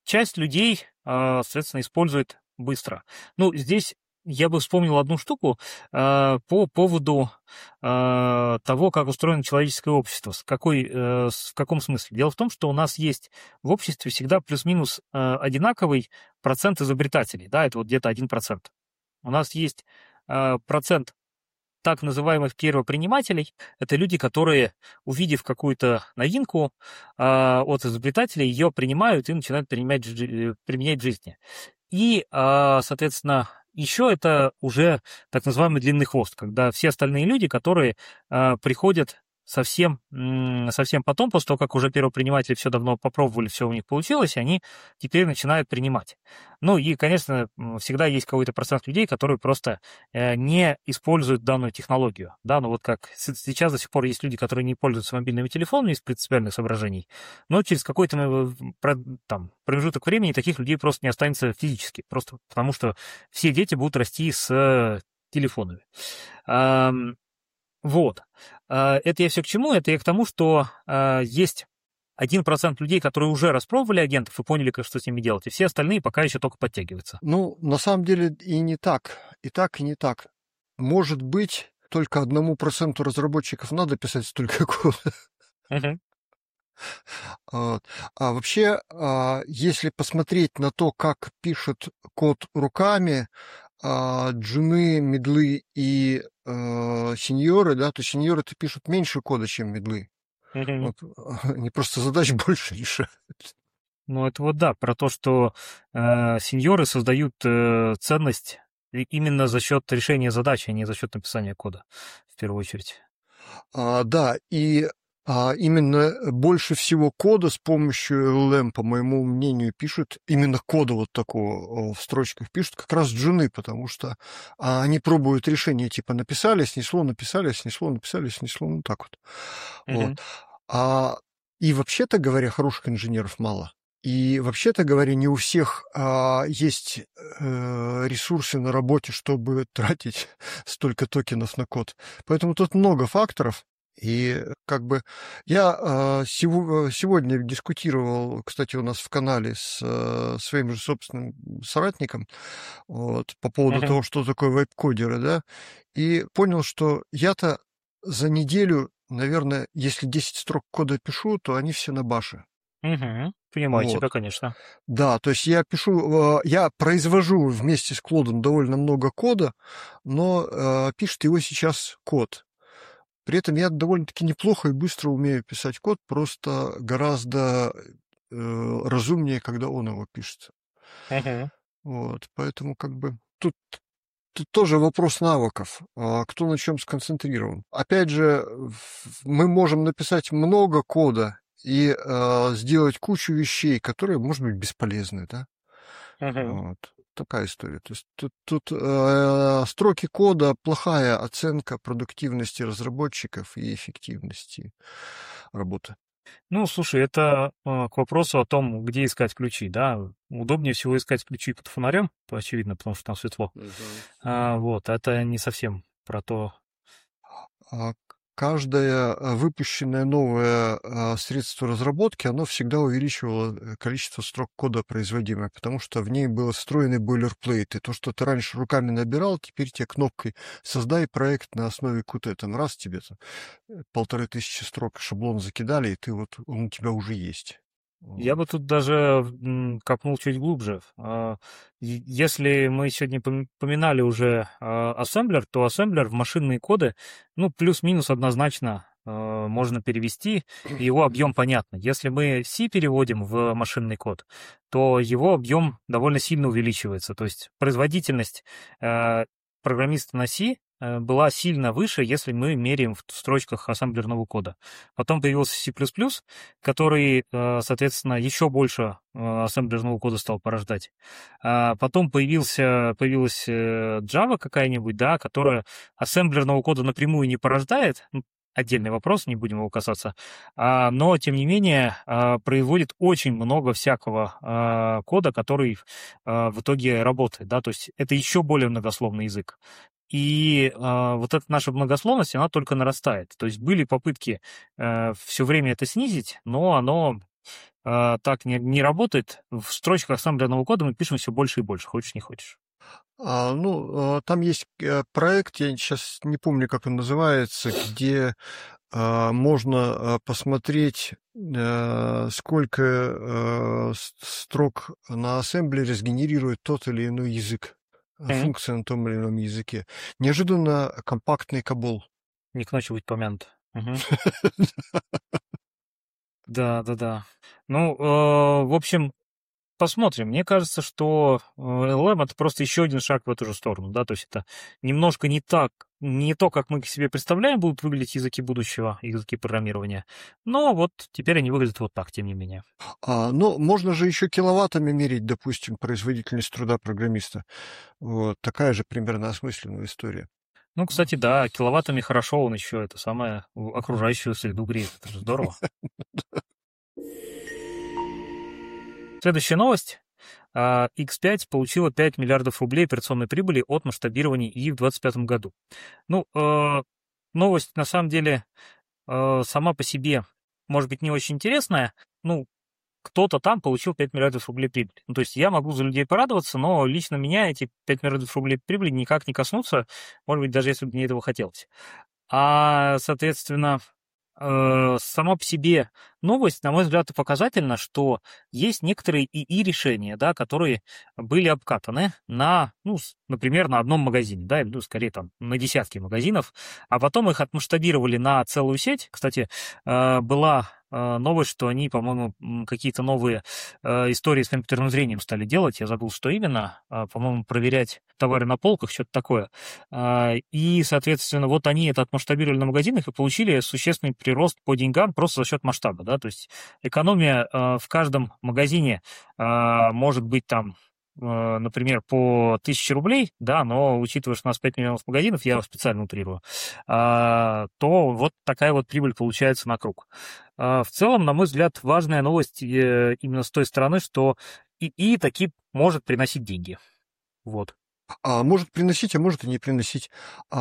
часть людей, соответственно, использует быстро. Ну, здесь я бы вспомнил одну штуку по поводу того, как устроено человеческое общество. В каком смысле? Дело в том, что у нас есть в обществе всегда плюс-минус одинаковый процент изобретателей. Да, это вот где-то 1%. У нас есть процент так называемых первопринимателей. Это люди, которые, увидев какую-то новинку от изобретателей, ее принимают и начинают применять в жизни. И, соответственно, еще это уже так называемый длинный хвост, когда все остальные люди, которые приходят совсем потом, после того, как уже первоприниматели все давно попробовали, все у них получилось, и они теперь начинают принимать. Ну и, конечно, всегда есть какой-то процент людей, которые просто не используют данную технологию. Да, ну вот как сейчас до сих пор есть люди, которые не пользуются мобильными телефонами из принципиальных соображений, но через какой-то промежуток времени таких людей просто не останется физически, просто потому что все дети будут расти с телефонами. Вот. Это я все к чему? Это я к тому, что есть 1% людей, которые уже распробовали агентов и поняли, что с ними делать, и все остальные пока еще только подтягиваются. Ну, на самом деле и не так. И так, и не так. Может быть, только 1% разработчиков надо писать столько кода. Угу. Вот. А вообще, если посмотреть на то, как пишут код руками джуны, мидлы и сеньоры, да, то сеньоры-то пишут меньше кода, чем мидлы. Угу. Вот. Они просто задач больше решают. Ну, это вот да, про то, что сеньоры создают ценность именно за счет решения задачи, а не за счет написания кода, в первую очередь. Да, и именно больше всего кода с помощью LLM, по моему мнению, пишут, именно кода вот такого в строчках пишут как раз джуны, потому что они пробуют решение, типа написали, снесло, написали, снесло, написали, снесло, ну так вот. Угу. Вот. И вообще-то говоря, хороших инженеров мало. И вообще-то говоря, не у всех есть ресурсы на работе, чтобы тратить столько токенов на код. Поэтому тут много факторов. И как бы я сегодня дискутировал, кстати, у нас в канале с своим же собственным соратником вот, по поводу того, что такое веб-кодеры, да, и понял, что я-то за неделю, наверное, если 10 строк кода пишу, то они все на баше. Угу. Понимаю Вот. тебя, конечно. Да, то есть я пишу, я произвожу вместе с Клодом довольно много кода, но пишет его сейчас код. При этом я довольно-таки неплохо и быстро умею писать код, просто гораздо разумнее, когда он его пишет. Угу. Вот, поэтому как бы тут тоже вопрос навыков, кто на чем сконцентрирован. Опять же, мы можем написать много кода и сделать кучу вещей, которые, может быть, бесполезны, да? Угу. Вот. Такая история. То есть тут строки кода, плохая оценка продуктивности разработчиков и эффективности работы. Ну, слушай, это к вопросу о том, где искать ключи, да. Удобнее всего искать ключи под фонарем, очевидно, потому что там светло. Вот, это не совсем про то. Каждое выпущенное новое средство разработки, оно всегда увеличивало количество строк кода производимое, потому что в ней был встроенный бойлерплейт. И то, что ты раньше руками набирал, теперь тебе кнопкой «Создай проект на основе Qt». Там раз тебе 1500 строк шаблон закидали, и ты вот он у тебя уже есть. Я бы тут даже копнул чуть глубже. Если мы сегодня поминали уже ассемблер, то ассемблер в машинные коды, ну, плюс-минус однозначно можно перевести, и его объем понятно. Если мы C переводим в машинный код, то его объем довольно сильно увеличивается. То есть производительность программиста на C была сильно выше, если мы меряем в строчках ассемблерного кода. Потом появился C++, который, соответственно, еще больше ассемблерного кода стал порождать. Потом появилась Java какая-нибудь, да, которая ассемблерного кода напрямую не порождает. Отдельный вопрос, не будем его касаться. Но, тем не менее, производит очень много всякого кода, который в итоге работает. Да? То есть это еще более многословный язык. И вот эта наша многословность, она только нарастает. То есть были попытки все время это снизить, но оно так не работает. В строчках ассемблерного кода мы пишем все больше и больше, хочешь не хочешь. Там есть проект, я сейчас не помню, как он называется, где можно посмотреть, сколько строк на ассемблере сгенерирует тот или иной язык, функция на том или ином языке. Неожиданно компактный кабол. Не к ночи быть помянут. Да. Ну, в общем, посмотрим. Мне кажется, что LLM — это просто еще один шаг в эту же сторону, да, то есть это немножко не то, как мы себе представляем, будут выглядеть языки будущего, языки программирования, но вот теперь они выглядят вот так, тем не менее. Но можно же еще киловаттами мерить, допустим, производительность труда программиста. Вот такая же примерно осмысленная история. Ну, кстати, да, киловаттами хорошо, он еще это самое окружающую среду греет, это же здорово. Следующая новость. X5 получила 5 миллиардов рублей операционной прибыли от масштабирования ИИ в 2025 году. Ну, новость, на самом деле, сама по себе, может быть, не очень интересная. Ну, кто-то там получил 5 миллиардов рублей прибыли. Ну, то есть я могу за людей порадоваться, но лично меня эти 5 миллиардов рублей прибыли никак не коснутся, может быть, даже если бы мне этого хотелось. Соответственно, сама по себе новость, на мой взгляд, показательна, что есть некоторые ИИ-решения, да, которые были обкатаны на, например, на одном магазине, да, или, скорее, там, на десятки магазинов, а потом их отмасштабировали на целую сеть. Кстати, была новость, что они, по-моему, какие-то новые истории с компьютерным зрением стали делать, я забыл, что именно, по-моему, проверять товары на полках, что-то такое. И, соответственно, вот они это отмасштабировали на магазинах и получили существенный прирост по деньгам просто за счет масштаба, да, то есть экономия в каждом магазине может быть там, например, по 1000 рублей, да, но учитывая, что у нас 5 миллионов магазинов, я специально утрирую, то вот такая вот прибыль получается на круг. В целом, на мой взгляд, важная новость именно с той стороны, что ИИ таки может приносить деньги. Вот. Может приносить, а может и не приносить.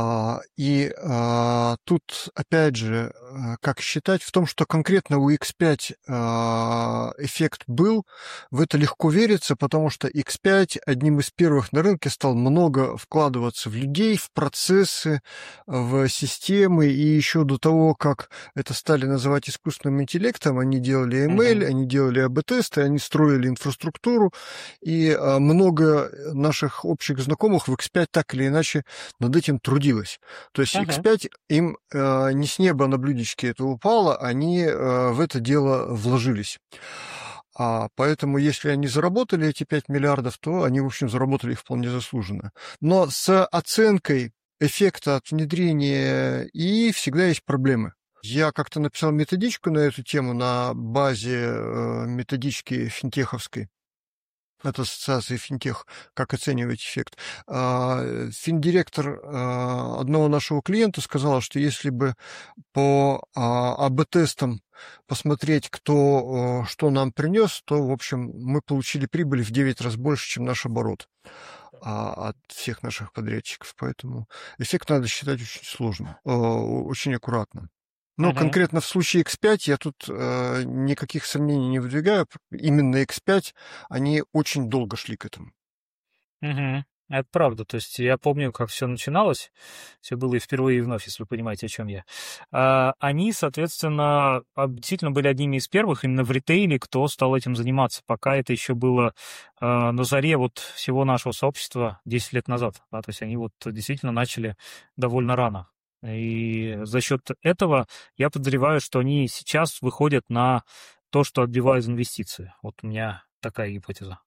Тут, опять же, как считать, в том, что конкретно у X5 эффект был, в это легко верится, потому что X5 одним из первых на рынке стал много вкладываться в людей, в процессы, в системы, и еще до того, как это стали называть искусственным интеллектом, они делали ML, они делали АБ-тесты, они строили инфраструктуру, и много наших общих знакомых в X5 так или иначе над этим трудилась. То есть X5 им не с неба на блюдечке это упало, они в это дело вложились. Поэтому, если они заработали эти 5 миллиардов, то они, в общем, заработали их вполне заслуженно. Но с оценкой эффекта от внедрения ИИ всегда есть проблемы. Я как-то написал методичку на эту тему на базе методички финтеховской от ассоциации финтех, как оценивать эффект. Финдиректор одного нашего клиента сказала, что если бы по АБ-тестам посмотреть, кто что нам принес, то, в общем, мы получили прибыль в 9 раз больше, чем наш оборот от всех наших подрядчиков. Поэтому эффект надо считать очень сложно, очень аккуратно. Но конкретно в случае X5 я тут никаких сомнений не выдвигаю. Именно X5, они очень долго шли к этому. Это правда. То есть я помню, как все начиналось. Все было и впервые, и вновь, если вы понимаете, о чем я. Они, соответственно, действительно были одними из первых именно в ритейле, кто стал этим заниматься. Пока это еще было на заре вот всего нашего сообщества 10 лет назад. Да? То есть они вот действительно начали довольно рано. И за счет этого я подозреваю, что они сейчас выходят на то, что отбивают инвестиции. Вот у меня такая гипотеза.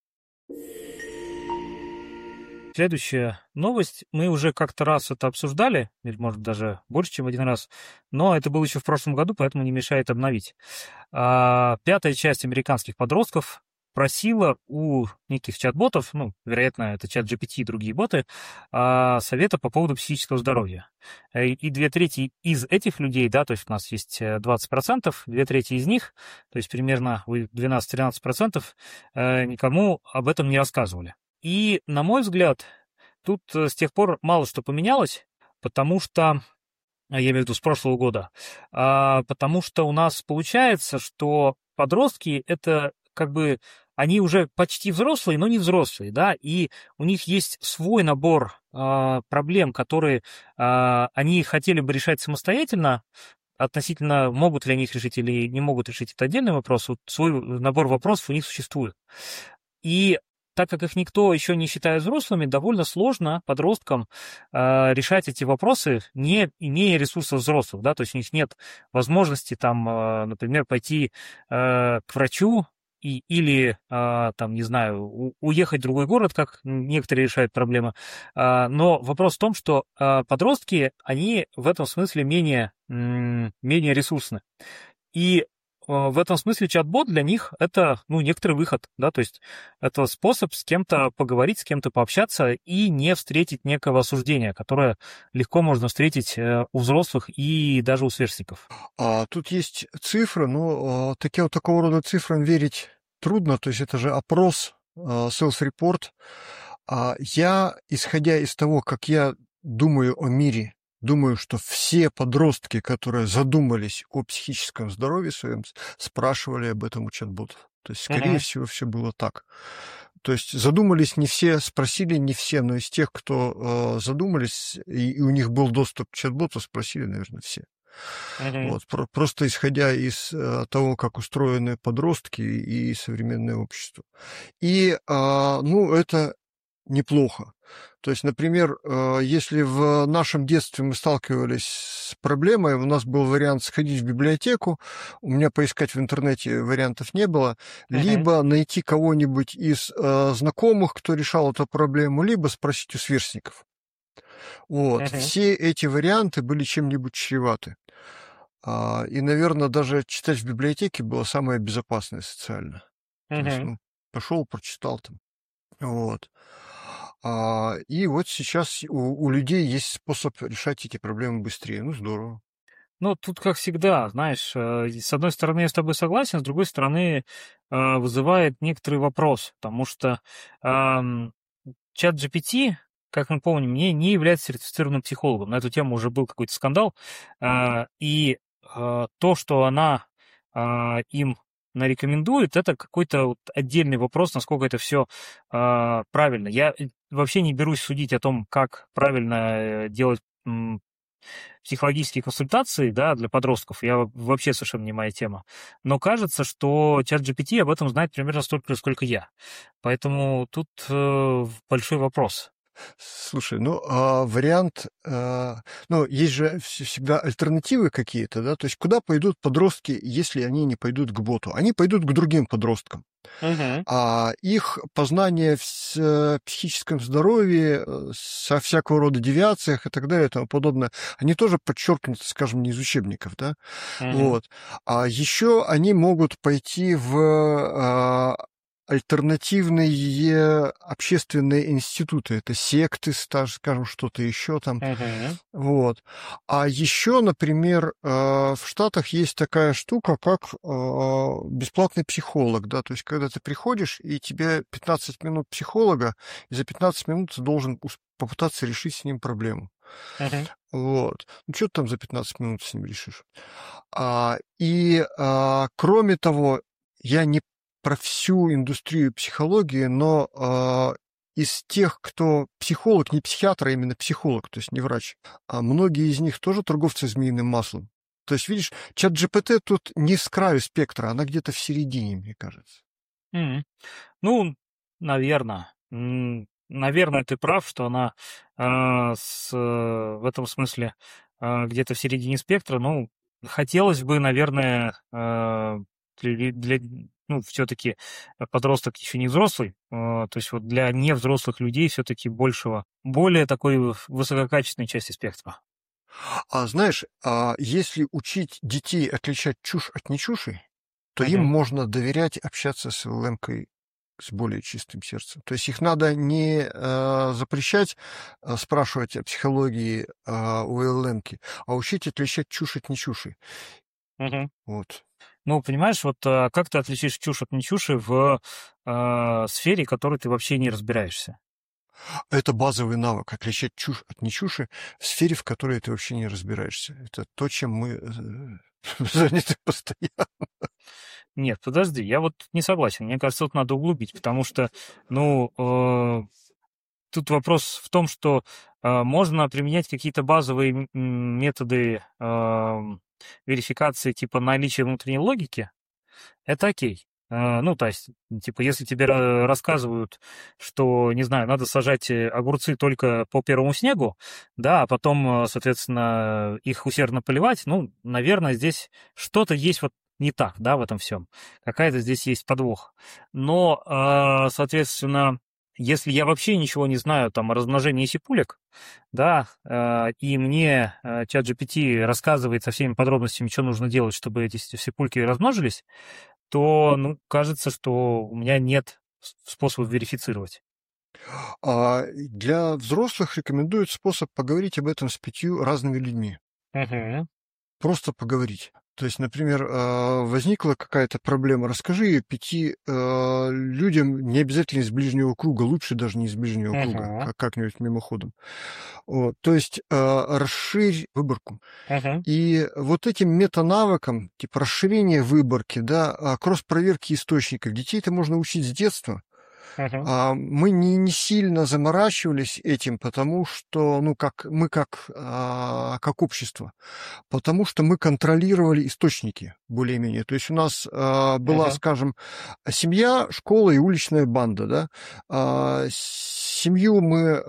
Следующая новость. Мы уже как-то раз это обсуждали, или, может, даже больше, чем один раз, но это было еще в прошлом году, поэтому не мешает обновить. 5-я часть американских подростков просила у неких чат-ботов, вероятно, это чат GPT и другие боты, совета по поводу психического здоровья. И 2/3 из этих людей, да, то есть у нас есть 20%, 2/3 из них, то есть примерно 12-13%, никому об этом не рассказывали. И, на мой взгляд, тут с тех пор мало что поменялось, потому что я имею в виду с прошлого года, потому что у нас получается, что подростки это как бы они уже почти взрослые, но не взрослые, да, и у них есть свой набор проблем, которые они хотели бы решать самостоятельно, относительно могут ли они их решить или не могут решить, это отдельный вопрос. Вот свой набор вопросов у них существует. И так как их никто еще не считает взрослыми, довольно сложно подросткам решать эти вопросы, не имея ресурсов взрослых, да, то есть у них нет возможности там, например, пойти к врачу или, там, не знаю, уехать в другой город, как некоторые решают проблемы. Но вопрос в том, что подростки, они в этом смысле менее ресурсны. И в этом смысле чат-бот для них это, ну, некоторый выход, да, то есть это способ с кем-то поговорить, с кем-то пообщаться и не встретить некого осуждения, которое легко можно встретить у взрослых и даже у сверстников. Тут есть цифры, но такого рода цифрам верить трудно, то есть это же опрос, self-report. Я, исходя из того, как я думаю о мире, думаю, что все подростки, которые задумались о психическом здоровье своем, спрашивали об этом у чат-ботов. То есть, скорее всего, все было так. То есть задумались не все, спросили не все, но из тех, кто задумались, и у них был доступ к чат-боту, спросили, наверное, все. Вот, просто исходя из того, как устроены подростки и современное общество. И, ну, это неплохо. То есть, например, если в нашем детстве мы сталкивались с проблемой, у нас был вариант сходить в библиотеку, у меня поискать в интернете вариантов не было, либо найти кого-нибудь из знакомых, кто решал эту проблему, либо спросить у сверстников. Вот. Все эти варианты были чем-нибудь чреваты. И, наверное, даже читать в библиотеке было самое безопасное социально. То есть, ну, пошел, прочитал там. Вот. И вот сейчас у людей есть способ решать эти проблемы быстрее. Ну, здорово. Ну, тут, как всегда, знаешь, с одной стороны, я с тобой согласен, с другой стороны, вызывает некоторый вопрос, потому что чат GPT, как мы помним, не является сертифицированным психологом. На эту тему уже был какой-то скандал, и то, что она им нарекомендует, это какой-то вот отдельный вопрос, насколько это все правильно. Я вообще не берусь судить о том, как правильно делать психологические консультации, да, для подростков, я вообще совершенно не моя тема. Но кажется, что ChatGPT об этом знает примерно столько же, сколько я. Поэтому тут большой вопрос. Слушай, ну, вариант, ну, есть же всегда альтернативы какие-то, да, то есть куда пойдут подростки, если они не пойдут к боту? Они пойдут к другим подросткам. Их познание в психическом здоровье, со всякого рода девиациях и так далее и тому подобное, они тоже подчеркнуты, скажем, не из учебников, да, вот. А еще они могут пойти в альтернативные общественные институты, это секты, скажем, что-то еще там, вот. А еще, например, в Штатах есть такая штука, как бесплатный психолог, да, то есть когда ты приходишь, и тебе 15 минут психолога, и за 15 минут ты должен попытаться решить с ним проблему. Вот. Ну, что ты там за 15 минут с ним решишь? Кроме того, я не про всю индустрию психологии, но из тех, кто психолог, не психиатр, а именно психолог, то есть не врач, многие из них тоже торговцы змеиным маслом. То есть, видишь, чат-GPT тут не с краю спектра, она где-то в середине, мне кажется. Ну, наверное. Наверное, ты прав, что она в этом смысле где-то в середине спектра. Ну, хотелось бы, наверное, ну, все-таки подросток еще не взрослый, то есть вот для невзрослых людей все-таки более такой высококачественной части спектра. Знаешь, если учить детей отличать чушь от нечуши, то им можно доверять общаться с ЛЛМ-кой с более чистым сердцем. То есть их надо не запрещать спрашивать о психологии у ЛЛМ-ки, а учить отличать чушь от нечуши. Вот. Ну, понимаешь, вот как ты отличишь чушь от нечуши в сфере, в которой ты вообще не разбираешься? Это базовый навык — отличать чушь от нечуши в сфере, в которой ты вообще не разбираешься. Это то, чем мы заняты постоянно. Нет, подожди, я вот не согласен. Мне кажется, тут надо углубить, потому что, ну, тут вопрос в том, что можно применять какие-то базовые методы верификации типа наличия внутренней логики. Это окей. Ну, то есть, типа, если тебе рассказывают, что, не знаю, надо сажать огурцы только по первому снегу, да, а потом, соответственно, их усердно поливать, ну, наверное, здесь что-то есть вот не так, да, в этом всем. Какая-то здесь есть подвох. Но, соответственно, если я вообще ничего не знаю там о размножении сипулек, да, и мне ChatGPT рассказывает со всеми подробностями, что нужно делать, чтобы эти сипульки размножились, то, ну, кажется, что у меня нет способа верифицировать. Для взрослых рекомендуют способ поговорить об этом с 5 разными людьми. Угу. Просто поговорить. То есть, например, возникла какая-то проблема, расскажи ее 5 людям, не обязательно из ближнего круга, лучше даже не из ближнего круга, как-нибудь мимоходом. Вот. То есть расширь выборку. И вот этим метанавыкам, типа расширения выборки, да, кросс-проверки источников, детей-то можно учить с детства. Мы не сильно заморачивались этим, потому что, ну, как общество, потому что мы контролировали источники более-менее. То есть у нас была, скажем, семья, школа и уличная банда, да. Семью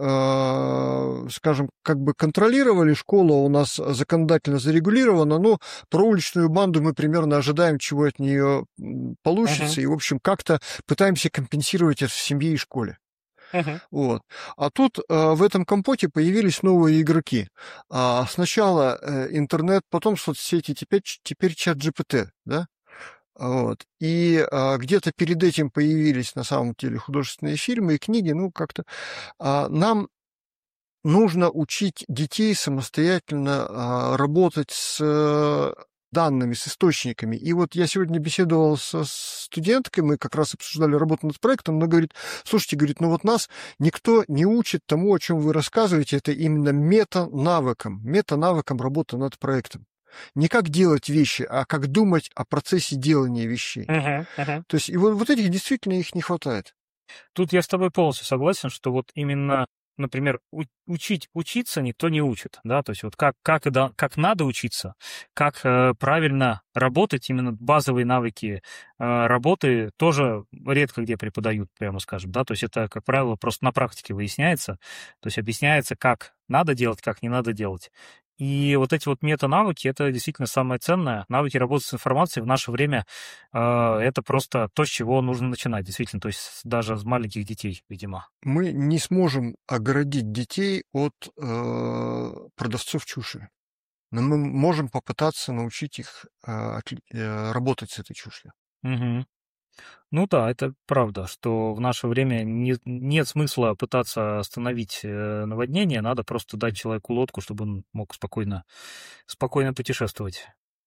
мы, скажем, как бы контролировали, школа у нас законодательно зарегулирована, но про уличную банду мы примерно ожидаем, чего от нее получится, и, в общем, как-то пытаемся компенсировать это в семье и школе. Вот. А тут в этом компоте появились новые игроки. Сначала интернет, потом соцсети, теперь чат GPT, да? Вот. И где-то перед этим появились на самом деле художественные фильмы и книги. Ну, как-то нам нужно учить детей самостоятельно работать с данными, с источниками. И вот я сегодня беседовал со студенткой, мы как раз обсуждали работу над проектом, она говорит, слушайте, говорит, ну вот нас никто не учит тому, о чем вы рассказываете, это именно метанавыкам работы над проектом. Не как делать вещи, а как думать о процессе делания вещей. То есть и вот этих действительно их не хватает. Тут я с тобой полностью согласен, что вот именно, например, учиться никто не учит, да, то есть вот как надо учиться, как правильно работать, именно базовые навыки работы тоже редко где преподают, прямо скажем, да, то есть это, как правило, просто на практике выясняется, то есть объясняется, как надо делать, как не надо делать. И вот эти вот мета-навыки — это действительно самое ценное. Навыки работы с информацией в наше время это просто то, с чего нужно начинать, действительно, то есть даже с маленьких детей, видимо. Мы не сможем оградить детей от продавцов чуши, но мы можем попытаться научить их работать с этой чушью. Угу. Ну да, это правда, что в наше время нет смысла пытаться остановить наводнение, надо просто дать человеку лодку, чтобы он мог спокойно путешествовать.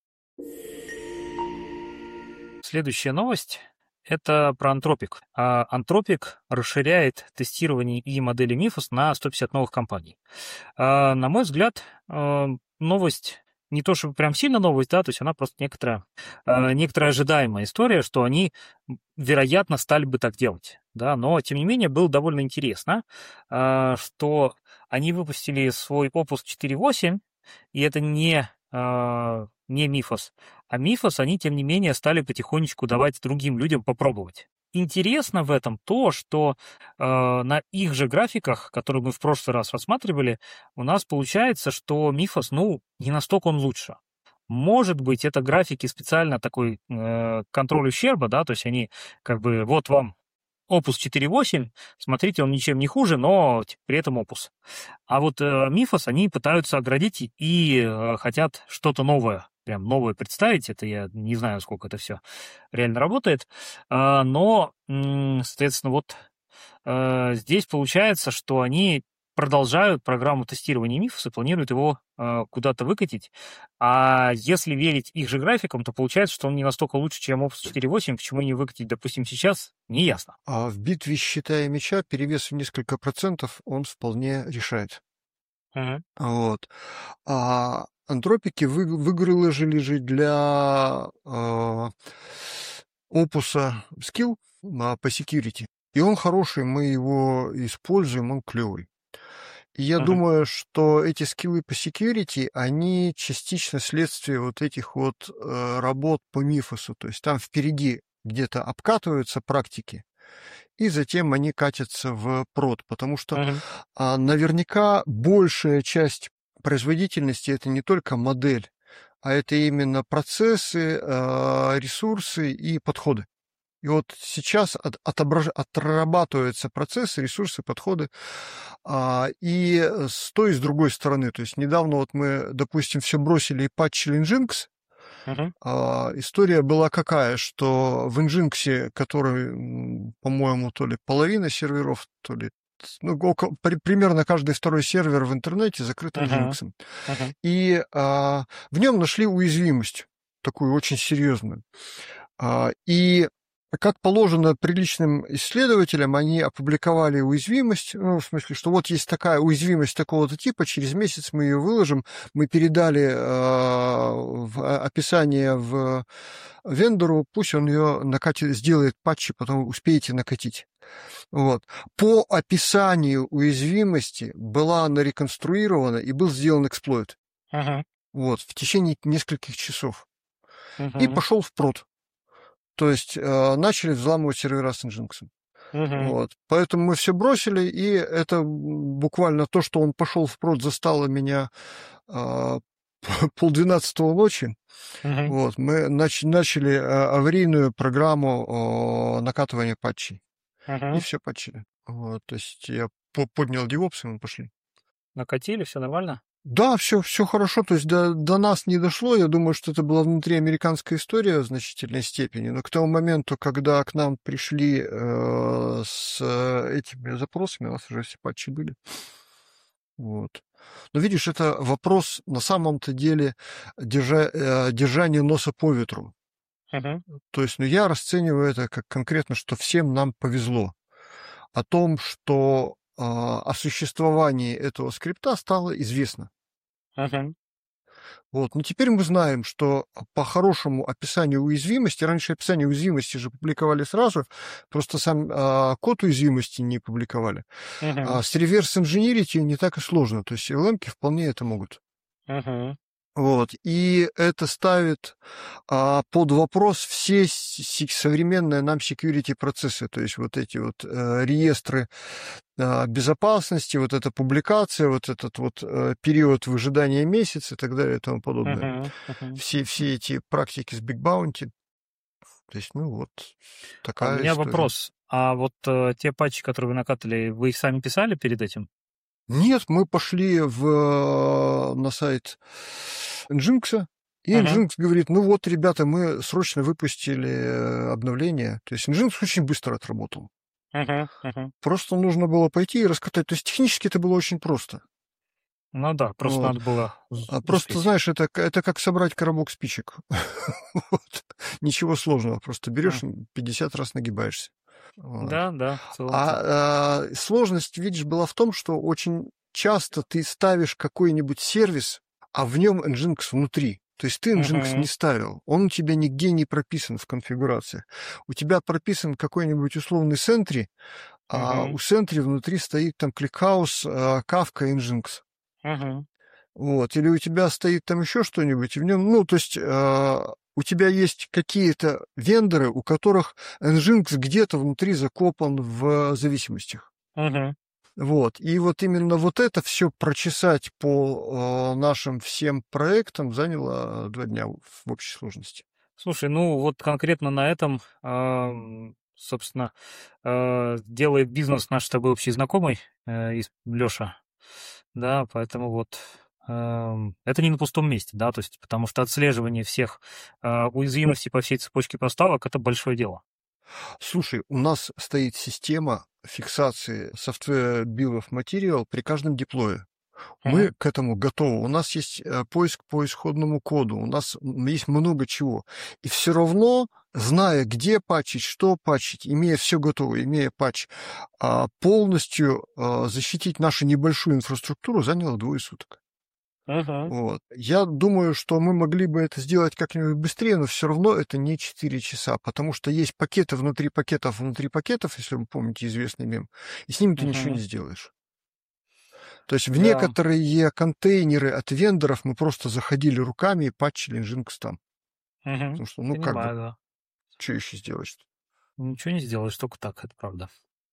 Следующая новость — это про Anthropic. Anthropic расширяет тестирование и модели Mythos на 150 новых компаний. На мой взгляд, новость не то чтобы прям сильно новость, да, то есть она просто некоторая ожидаемая история, что они, вероятно, стали бы так делать, да, но, тем не менее, было довольно интересно, что они выпустили свой Opus 4.8, и это не Mythos, а Mythos они, тем не менее, стали потихонечку давать другим людям попробовать. Интересно в этом то, что на их же графиках, которые мы в прошлый раз рассматривали, у нас получается, что Mythos, ну, не настолько он лучше. Может быть, это графики специально такой контроль ущерба, да, то есть они как бы, вот вам Opus 4.8, смотрите, он ничем не хуже, но при этом Opus. А вот Mythos, они пытаются оградить и хотят что-то новое, прям новое представить. Это я не знаю, сколько это все реально работает. Но, соответственно, вот здесь получается, что они продолжают программу тестирования мифов и планируют его куда-то выкатить. А если верить их же графикам, то получается, что он не настолько лучше, чем Opus 4.8. Почему не выкатить, допустим, сейчас, не ясно. А в битве щита и меча перевес в несколько процентов он вполне решает. Мгм. Вот. А антропики выгрыложили же для опуса скилл по security. И он хороший, мы его используем, он клевый. И я Мгм. думаю, что эти скиллы по security, они частично следствие вот этих вот работ по мифосу. То есть там впереди где-то обкатываются практики, и затем они катятся в прод, потому что Мгм. наверняка большая часть производительности — это не только модель, а это именно процессы, ресурсы и подходы. И вот сейчас отрабатываются процессы, ресурсы, подходы, и с той, и с другой стороны. То есть недавно вот мы, допустим, все бросили и патчили Nginx. Мгм. История была какая, что в Nginx, который, по-моему, то ли половина серверов, то ли примерно каждый второй сервер в интернете закрыт Мгм. Nginx. Мгм. И в нем нашли уязвимость, такую очень серьезную. И как положено приличным исследователям, они опубликовали уязвимость, ну, в смысле, что вот есть такая уязвимость такого-то типа, через месяц мы ее выложим, мы передали описание в вендору, пусть он ее накатит, сделает патчи, потом успеете накатить. Вот. По описанию уязвимости была она реконструирована и был сделан эксплойт. Мгм. Вот, в течение нескольких часов. И Мгм. пошел в прод. То есть начали взламывать сервера с Nginx. Мгм. Вот. Поэтому мы все бросили, и это буквально то, что он пошел в прод, застало меня а, 11:30 ночи. Мгм. Вот. Мы начали аварийную программу накатывания патчей. И Мгм. все патчили. Вот. То есть я поднял DevOps, и мы пошли. Накатили, все нормально? Да, все хорошо, то есть до нас не дошло. Я думаю, что это была внутриамериканская история в значительной степени. Но к тому моменту, когда к нам пришли с этими запросами, у нас уже все патчи были. Вот. Но видишь, это вопрос на самом-то деле держания носа по ветру. Мгм. То есть, я расцениваю это как конкретно, что всем нам повезло. О том, что о существовании этого скрипта стало известно. Мгм. Вот. Но теперь мы знаем, что по хорошему описанию уязвимости, раньше описание уязвимости же публиковали сразу, просто сам код уязвимости не публиковали. Мгм. С реверс-инженерити не так и сложно, то есть LLM-ки вполне это могут. Мгм. Вот. И это ставит под вопрос все современные нам security процессы, то есть вот эти вот реестры безопасности, вот эта публикация, вот этот вот период выжидания месяца и так далее и тому подобное. Мгм. Мгм. Все эти практики с Big Bounty. То есть, вот А у такая меня история. вопрос. А вот те патчи, которые вы накатали, вы их сами писали перед этим? Нет, мы пошли на сайт Nginx, и Мгм. Nginx говорит, ну вот, ребята, мы срочно выпустили обновление. То есть Nginx очень быстро отработал. Мгм. Мгм. Просто нужно было пойти и раскатать. То есть технически это было очень просто. Ну да, просто Вот. надо было Просто, успеть. знаешь, это как собрать коробок спичек. Вот. Ничего сложного. Просто берешь, М. 50 раз нагибаешься. Вот. Да, да, в целом так. Сложность, видишь, была в том, что очень часто ты ставишь какой-нибудь сервис, а в нем Nginx внутри. То есть ты Nginx не Мгм. ставил, он у тебя нигде не прописан в конфигурациях. У тебя прописан какой-нибудь условный Sentry, а у Мгм. Sentry внутри стоит там ClickHouse, Kafka и Nginx. Мгм. Вот. Или у тебя стоит там еще что-нибудь, и в нем, то есть у тебя есть какие-то вендоры, у которых Nginx где-то внутри закопан в зависимостях. Мгм. Вот. И вот именно вот это все прочесать по нашим всем проектам заняло 2 дня в общей сложности. Слушай, ну вот конкретно на этом, собственно, делает бизнес наш с тобой общий знакомый, Леша, да, поэтому вот это не на пустом месте, да, то есть потому что отслеживание всех уязвимостей по всей цепочке поставок — это большое дело. Слушай, у нас стоит система фиксации software bill of material при каждом деплое. Мгм. Мы к этому готовы. У нас есть поиск по исходному коду, у нас есть много чего. И все равно, зная, где патчить, что патчить, имея все готово, имея патч, полностью защитить нашу небольшую инфраструктуру заняло 2 суток. Мгм. Вот. Я думаю, что мы могли бы это сделать как-нибудь быстрее, но все равно это не 4 часа, потому что есть пакеты внутри пакетов, если вы помните известный мем, и с ними ты ничего не Мгм. сделаешь. То есть в Да. некоторые контейнеры от вендоров мы просто заходили руками и патчили Nginx там. Мгм. Потому что, Понимаю, да. что еще сделать? Ничего не сделаешь, только так, это правда.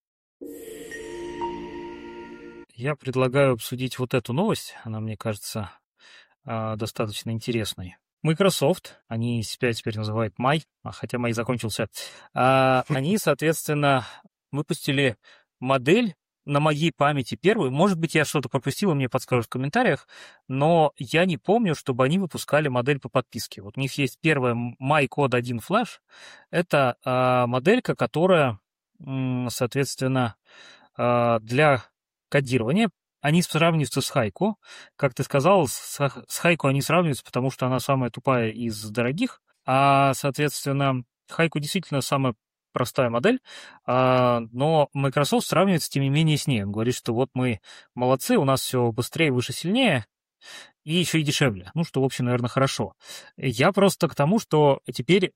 Я предлагаю обсудить вот эту новость. Она, мне кажется, достаточно интересной. Microsoft, они себя теперь называют Май, хотя Май закончился, они, соответственно, выпустили модель на моей памяти первую. Может быть, я что-то пропустил, и мне подскажут в комментариях, но я не помню, чтобы они выпускали модель по подписке. Вот у них есть первая MyCode 1 Flash. Это моделька, которая, соответственно, для кодирования. Они сравниваются с Хайку. Как ты сказал, с Хайку они сравниваются, потому что она самая тупая из дорогих. Соответственно, Хайку действительно самая простая модель, но Microsoft сравнивается, тем не менее, с ней. Он говорит, что вот мы молодцы, у нас все быстрее, выше, сильнее, и еще и дешевле. Ну, что, в общем, наверное, хорошо. Я просто к тому, что теперь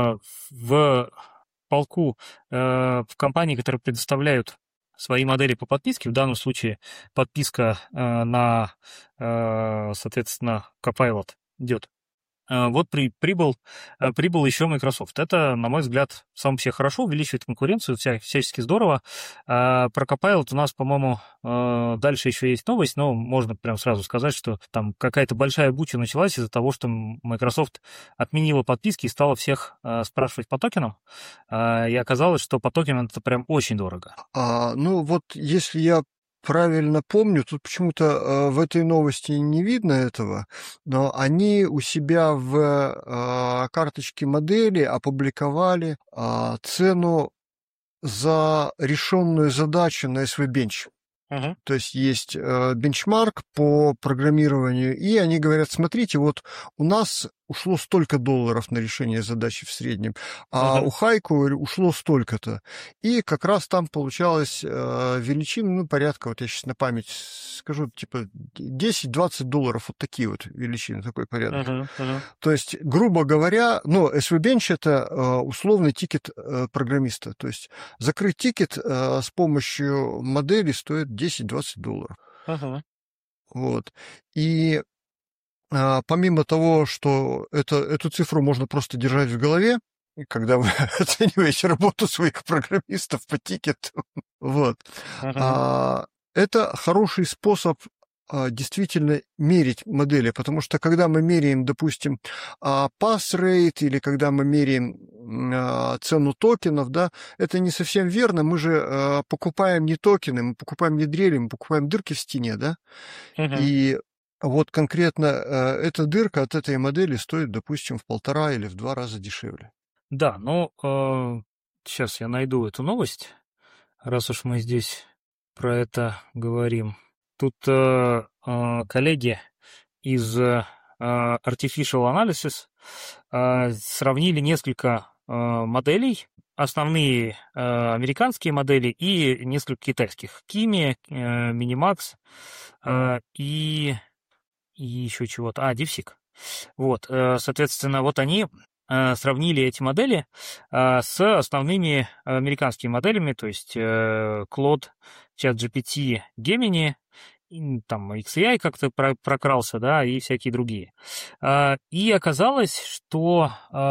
в полку, в компании, которые предоставляют свои модели по подписке, в данном случае подписка на, соответственно, Copilot идет. Вот прибыл еще Microsoft. Это, на мой взгляд, сам по себе хорошо, увеличивает конкуренцию, всячески здорово. Про Copilot у нас, по-моему, дальше еще есть новость, но можно прям сразу сказать, что там какая-то большая буча началась из-за того, что Microsoft отменила подписки и стала всех спрашивать по токенам. И оказалось, что по токенам это прям очень дорого. Ну вот, если я правильно помню, тут почему-то в этой новости не видно этого, но они у себя в карточке модели опубликовали цену за решенную задачу на SVBench. Мгм. То есть есть бенчмарк по программированию, и они говорят, смотрите, вот у нас ушло столько долларов на решение задачи в среднем, а у Хайку ушло столько-то. И как раз там получалась величина, ну, порядка, вот я сейчас на память скажу, типа 10-20 долларов, вот такие вот величины, такой порядок. Мгм. Мгм. То есть, грубо говоря, ну, SVBench — это условный тикет программиста. То есть закрыть тикет с помощью модели стоит 10-20 долларов. Мгм. Вот. И помимо того, что эту цифру можно просто держать в голове, когда вы оцениваете работу своих программистов по тикету, вот, Мгм. это хороший способ действительно мерить модели, потому что когда мы меряем, допустим, pass rate или когда мы меряем цену токенов, да, это не совсем верно. Мы же покупаем не токены, мы покупаем не дрели, мы покупаем дырки в стене, да, Мгм. и вот конкретно эта дырка от этой модели стоит, допустим, в 1,5 или в 2 раза дешевле. Да, ну, сейчас я найду эту новость, раз уж мы здесь про это говорим. Тут коллеги из Artificial Analysis сравнили несколько моделей, основные американские модели и несколько китайских. Кими, Minimax и еще чего-то. DeepSeek. Вот, соответственно, вот они сравнили эти модели с основными американскими моделями, то есть Claude, ChatGPT, Gemini, и там XAI как-то прокрался, да, и всякие другие. И оказалось, что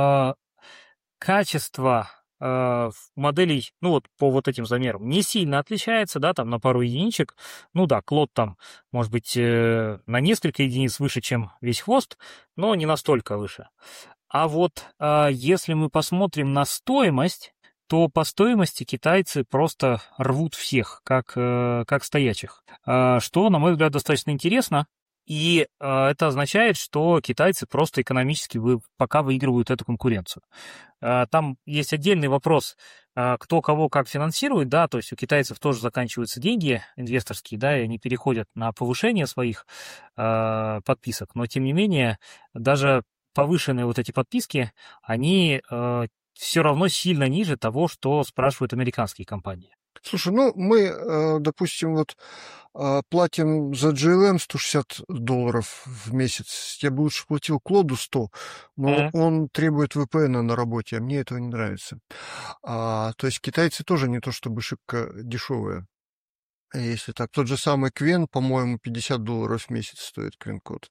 качество моделей, ну вот по вот этим замерам, не сильно отличается, да, там на пару единичек. Ну да, Клод там, может быть, на несколько единиц выше, чем весь хвост, но не настолько выше. А вот если мы посмотрим на стоимость, то по стоимости китайцы просто рвут всех, как стоячих. Что, на мой взгляд, достаточно интересно, И это означает, что китайцы просто экономически пока выигрывают эту конкуренцию. Там есть отдельный вопрос, кто кого как финансирует, да, то есть у китайцев тоже заканчиваются деньги инвесторские, да, и они переходят на повышение своих подписок, но тем не менее даже повышенные вот эти подписки, они все равно сильно ниже того, что спрашивают американские компании. Слушай, ну мы, допустим, вот платим за GLM $160 в месяц. Я бы лучше платил Клоду 100, но он требует VPN на работе, а мне этого не нравится. То есть китайцы тоже не то чтобы шибко дешевые. Если так, тот же самый Квен, по-моему, $50 в месяц стоит Квен-код.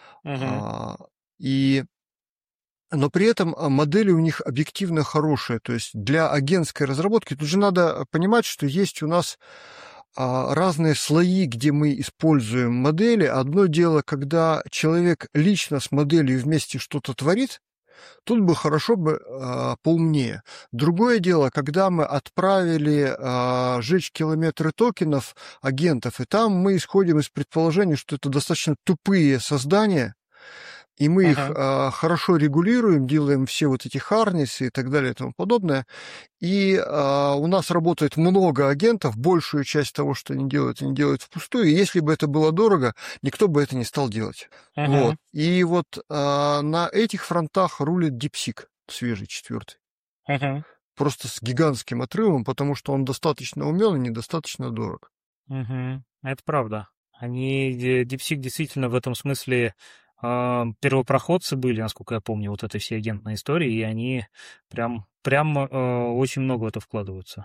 Но при этом модели у них объективно хорошие. То есть для агентской разработки тут же надо понимать, что есть у нас разные слои, где мы используем модели. Одно дело, когда человек лично с моделью вместе что-то творит, тут бы хорошо бы поумнее. Другое дело, когда мы отправили сжечь километры токенов агентов, и там мы исходим из предположения, что это достаточно тупые создания, и мы их хорошо регулируем, делаем все вот эти харнесы и так далее и тому подобное. И у нас работает много агентов, большую часть того, что они делают впустую. И если бы это было дорого, никто бы это не стал делать. Вот. И вот на этих фронтах рулит DeepSeek, свежий 4. Просто с гигантским отрывом, потому что он достаточно умен и недостаточно дорог. Это правда. DeepSeek действительно в этом смысле первопроходцы были, насколько я помню, вот этой всей агентной истории, и они прям очень много в это вкладываются.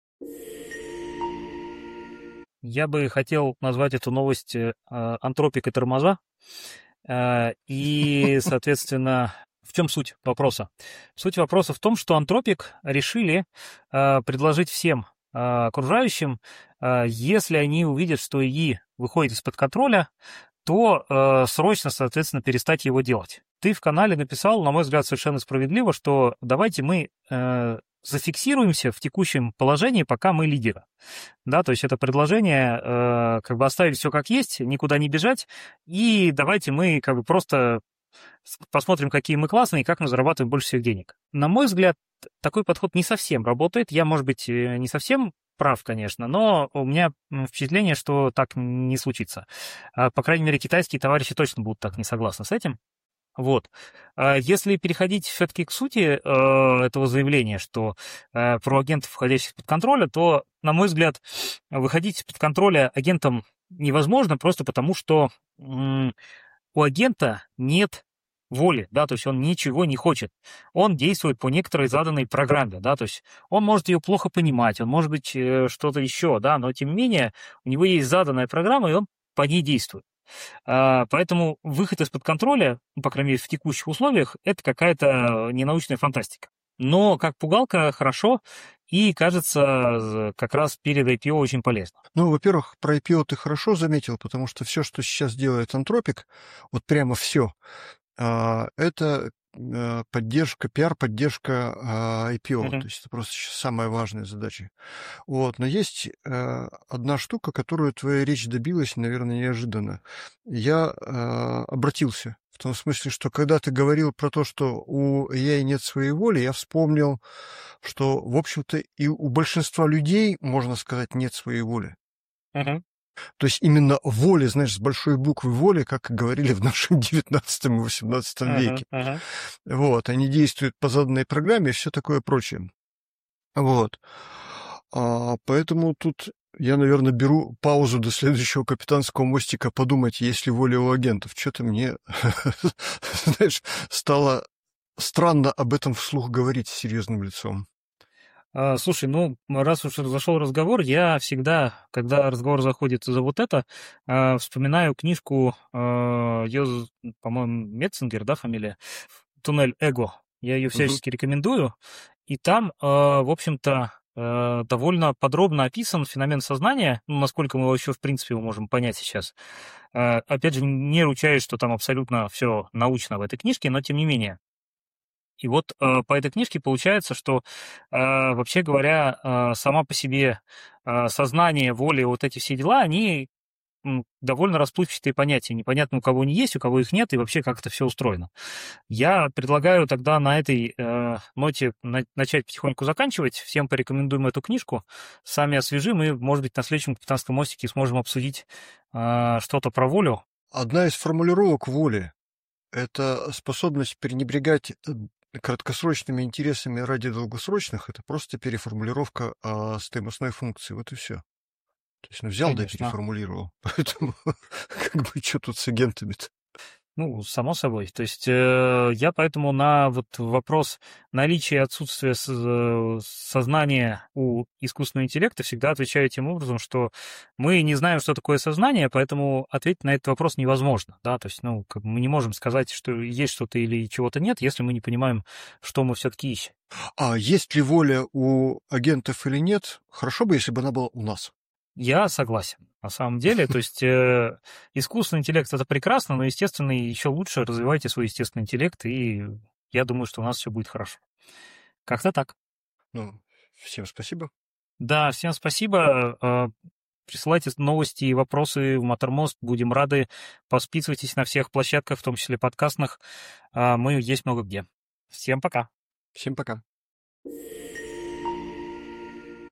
Я бы хотел назвать эту новость «Антропик и тормоза». И, соответственно, в чем суть вопроса? Суть вопроса в том, что Антропик решили предложить всем окружающим, если они увидят, что ИИ выходит из-под контроля, то срочно, соответственно, перестать его делать. Ты в канале написал, на мой взгляд, совершенно справедливо, что давайте мы зафиксируемся в текущем положении, пока мы лидеры. Да, то есть это предложение как бы оставить все как есть, никуда не бежать, и давайте мы как бы просто посмотрим, какие мы классные и как мы зарабатываем больше всех денег. На мой взгляд, такой подход не совсем работает. Я, может быть, не совсем прав, конечно, но у меня впечатление, что так не случится. По крайней мере, китайские товарищи точно будут так не согласны с этим. Вот. Если переходить все-таки к сути этого заявления, что про агентов, входящих под контроля, то, на мой взгляд, выходить из-под контроля агентам невозможно просто потому, что у агента нет воли, да, то есть он ничего не хочет. Он действует по некоторой заданной программе, да, то есть он может ее плохо понимать, он может быть что-то еще, да, но тем не менее у него есть заданная программа, и он по ней действует. Поэтому выход из-под контроля, по крайней мере, в текущих условиях, это какая-то ненаучная фантастика. Но как пугалка хорошо, и, кажется, как раз перед IPO очень полезно. Ну, во-первых, про IPO ты хорошо заметил, потому что все, что сейчас делает Антропик, вот прямо все, это поддержка, пиар-поддержка IPO. То есть это просто сейчас самая важная задача. Вот. Но есть одна штука, которую твоя речь добилась, наверное, неожиданно. Я обратился. В том смысле, что когда ты говорил про то, что у AI нет своей воли, я вспомнил, что, в общем-то, и у большинства людей, можно сказать, нет своей воли. То есть именно воли, знаешь, с большой буквы воли, как говорили в нашем 19 и 18 веке. Вот, они действуют по заданной программе и все такое прочее. Вот. Поэтому тут я, наверное, беру паузу до следующего капитанского мостика подумать, есть ли воля у агентов. Что-то мне, знаешь, стало странно об этом вслух говорить с серьезным лицом. Слушай, ну, раз уж зашел разговор, я всегда, когда разговор заходит за вот это, вспоминаю книжку, по-моему, Метцингер, да, фамилия? «Туннель эго». Я ее всячески рекомендую. И там, в общем-то, довольно подробно описан феномен сознания, ну, насколько мы его еще, в принципе, можем понять сейчас. Опять же, не ручаюсь, что там абсолютно все научно в этой книжке, но тем не менее. И вот по этой книжке получается, что, вообще говоря, сама по себе сознание, воля, вот эти все дела, они довольно расплывчатые понятия. Непонятно, у кого они есть, у кого их нет, и вообще как это все устроено. Я предлагаю тогда на этой ноте начать потихоньку заканчивать. Всем порекомендуем эту книжку. Сами освежим, и, может быть, на следующем «Капитанском мостике» сможем обсудить что-то про волю. Одна из формулировок воли — это способность пренебрегать краткосрочными интересами ради долгосрочных. Это просто переформулировка стоимостной функции. Вот и все. То есть, взял да Конечно. переформулировал. Поэтому как бы что тут с агентами-то? Ну, само собой. То есть я поэтому на вот вопрос наличия и отсутствия сознания у искусственного интеллекта всегда отвечаю тем образом, что мы не знаем, что такое сознание, поэтому ответить на этот вопрос невозможно. Да? То есть, как бы мы не можем сказать, что есть что-то или чего-то нет, если мы не понимаем, что мы все-таки ищем. А есть ли воля у агентов или нет? Хорошо бы, если бы она была у нас. Я согласен, на самом деле. То есть искусственный интеллект — это прекрасно, но, естественно, еще лучше развивайте свой естественный интеллект, и я думаю, что у нас все будет хорошо. Как-то так. Ну, всем спасибо. Да, всем спасибо. Присылайте новости и вопросы в Маттермост. Будем рады. Подписывайтесь на всех площадках, в том числе подкастных. Мы есть много где. Всем пока. Всем пока.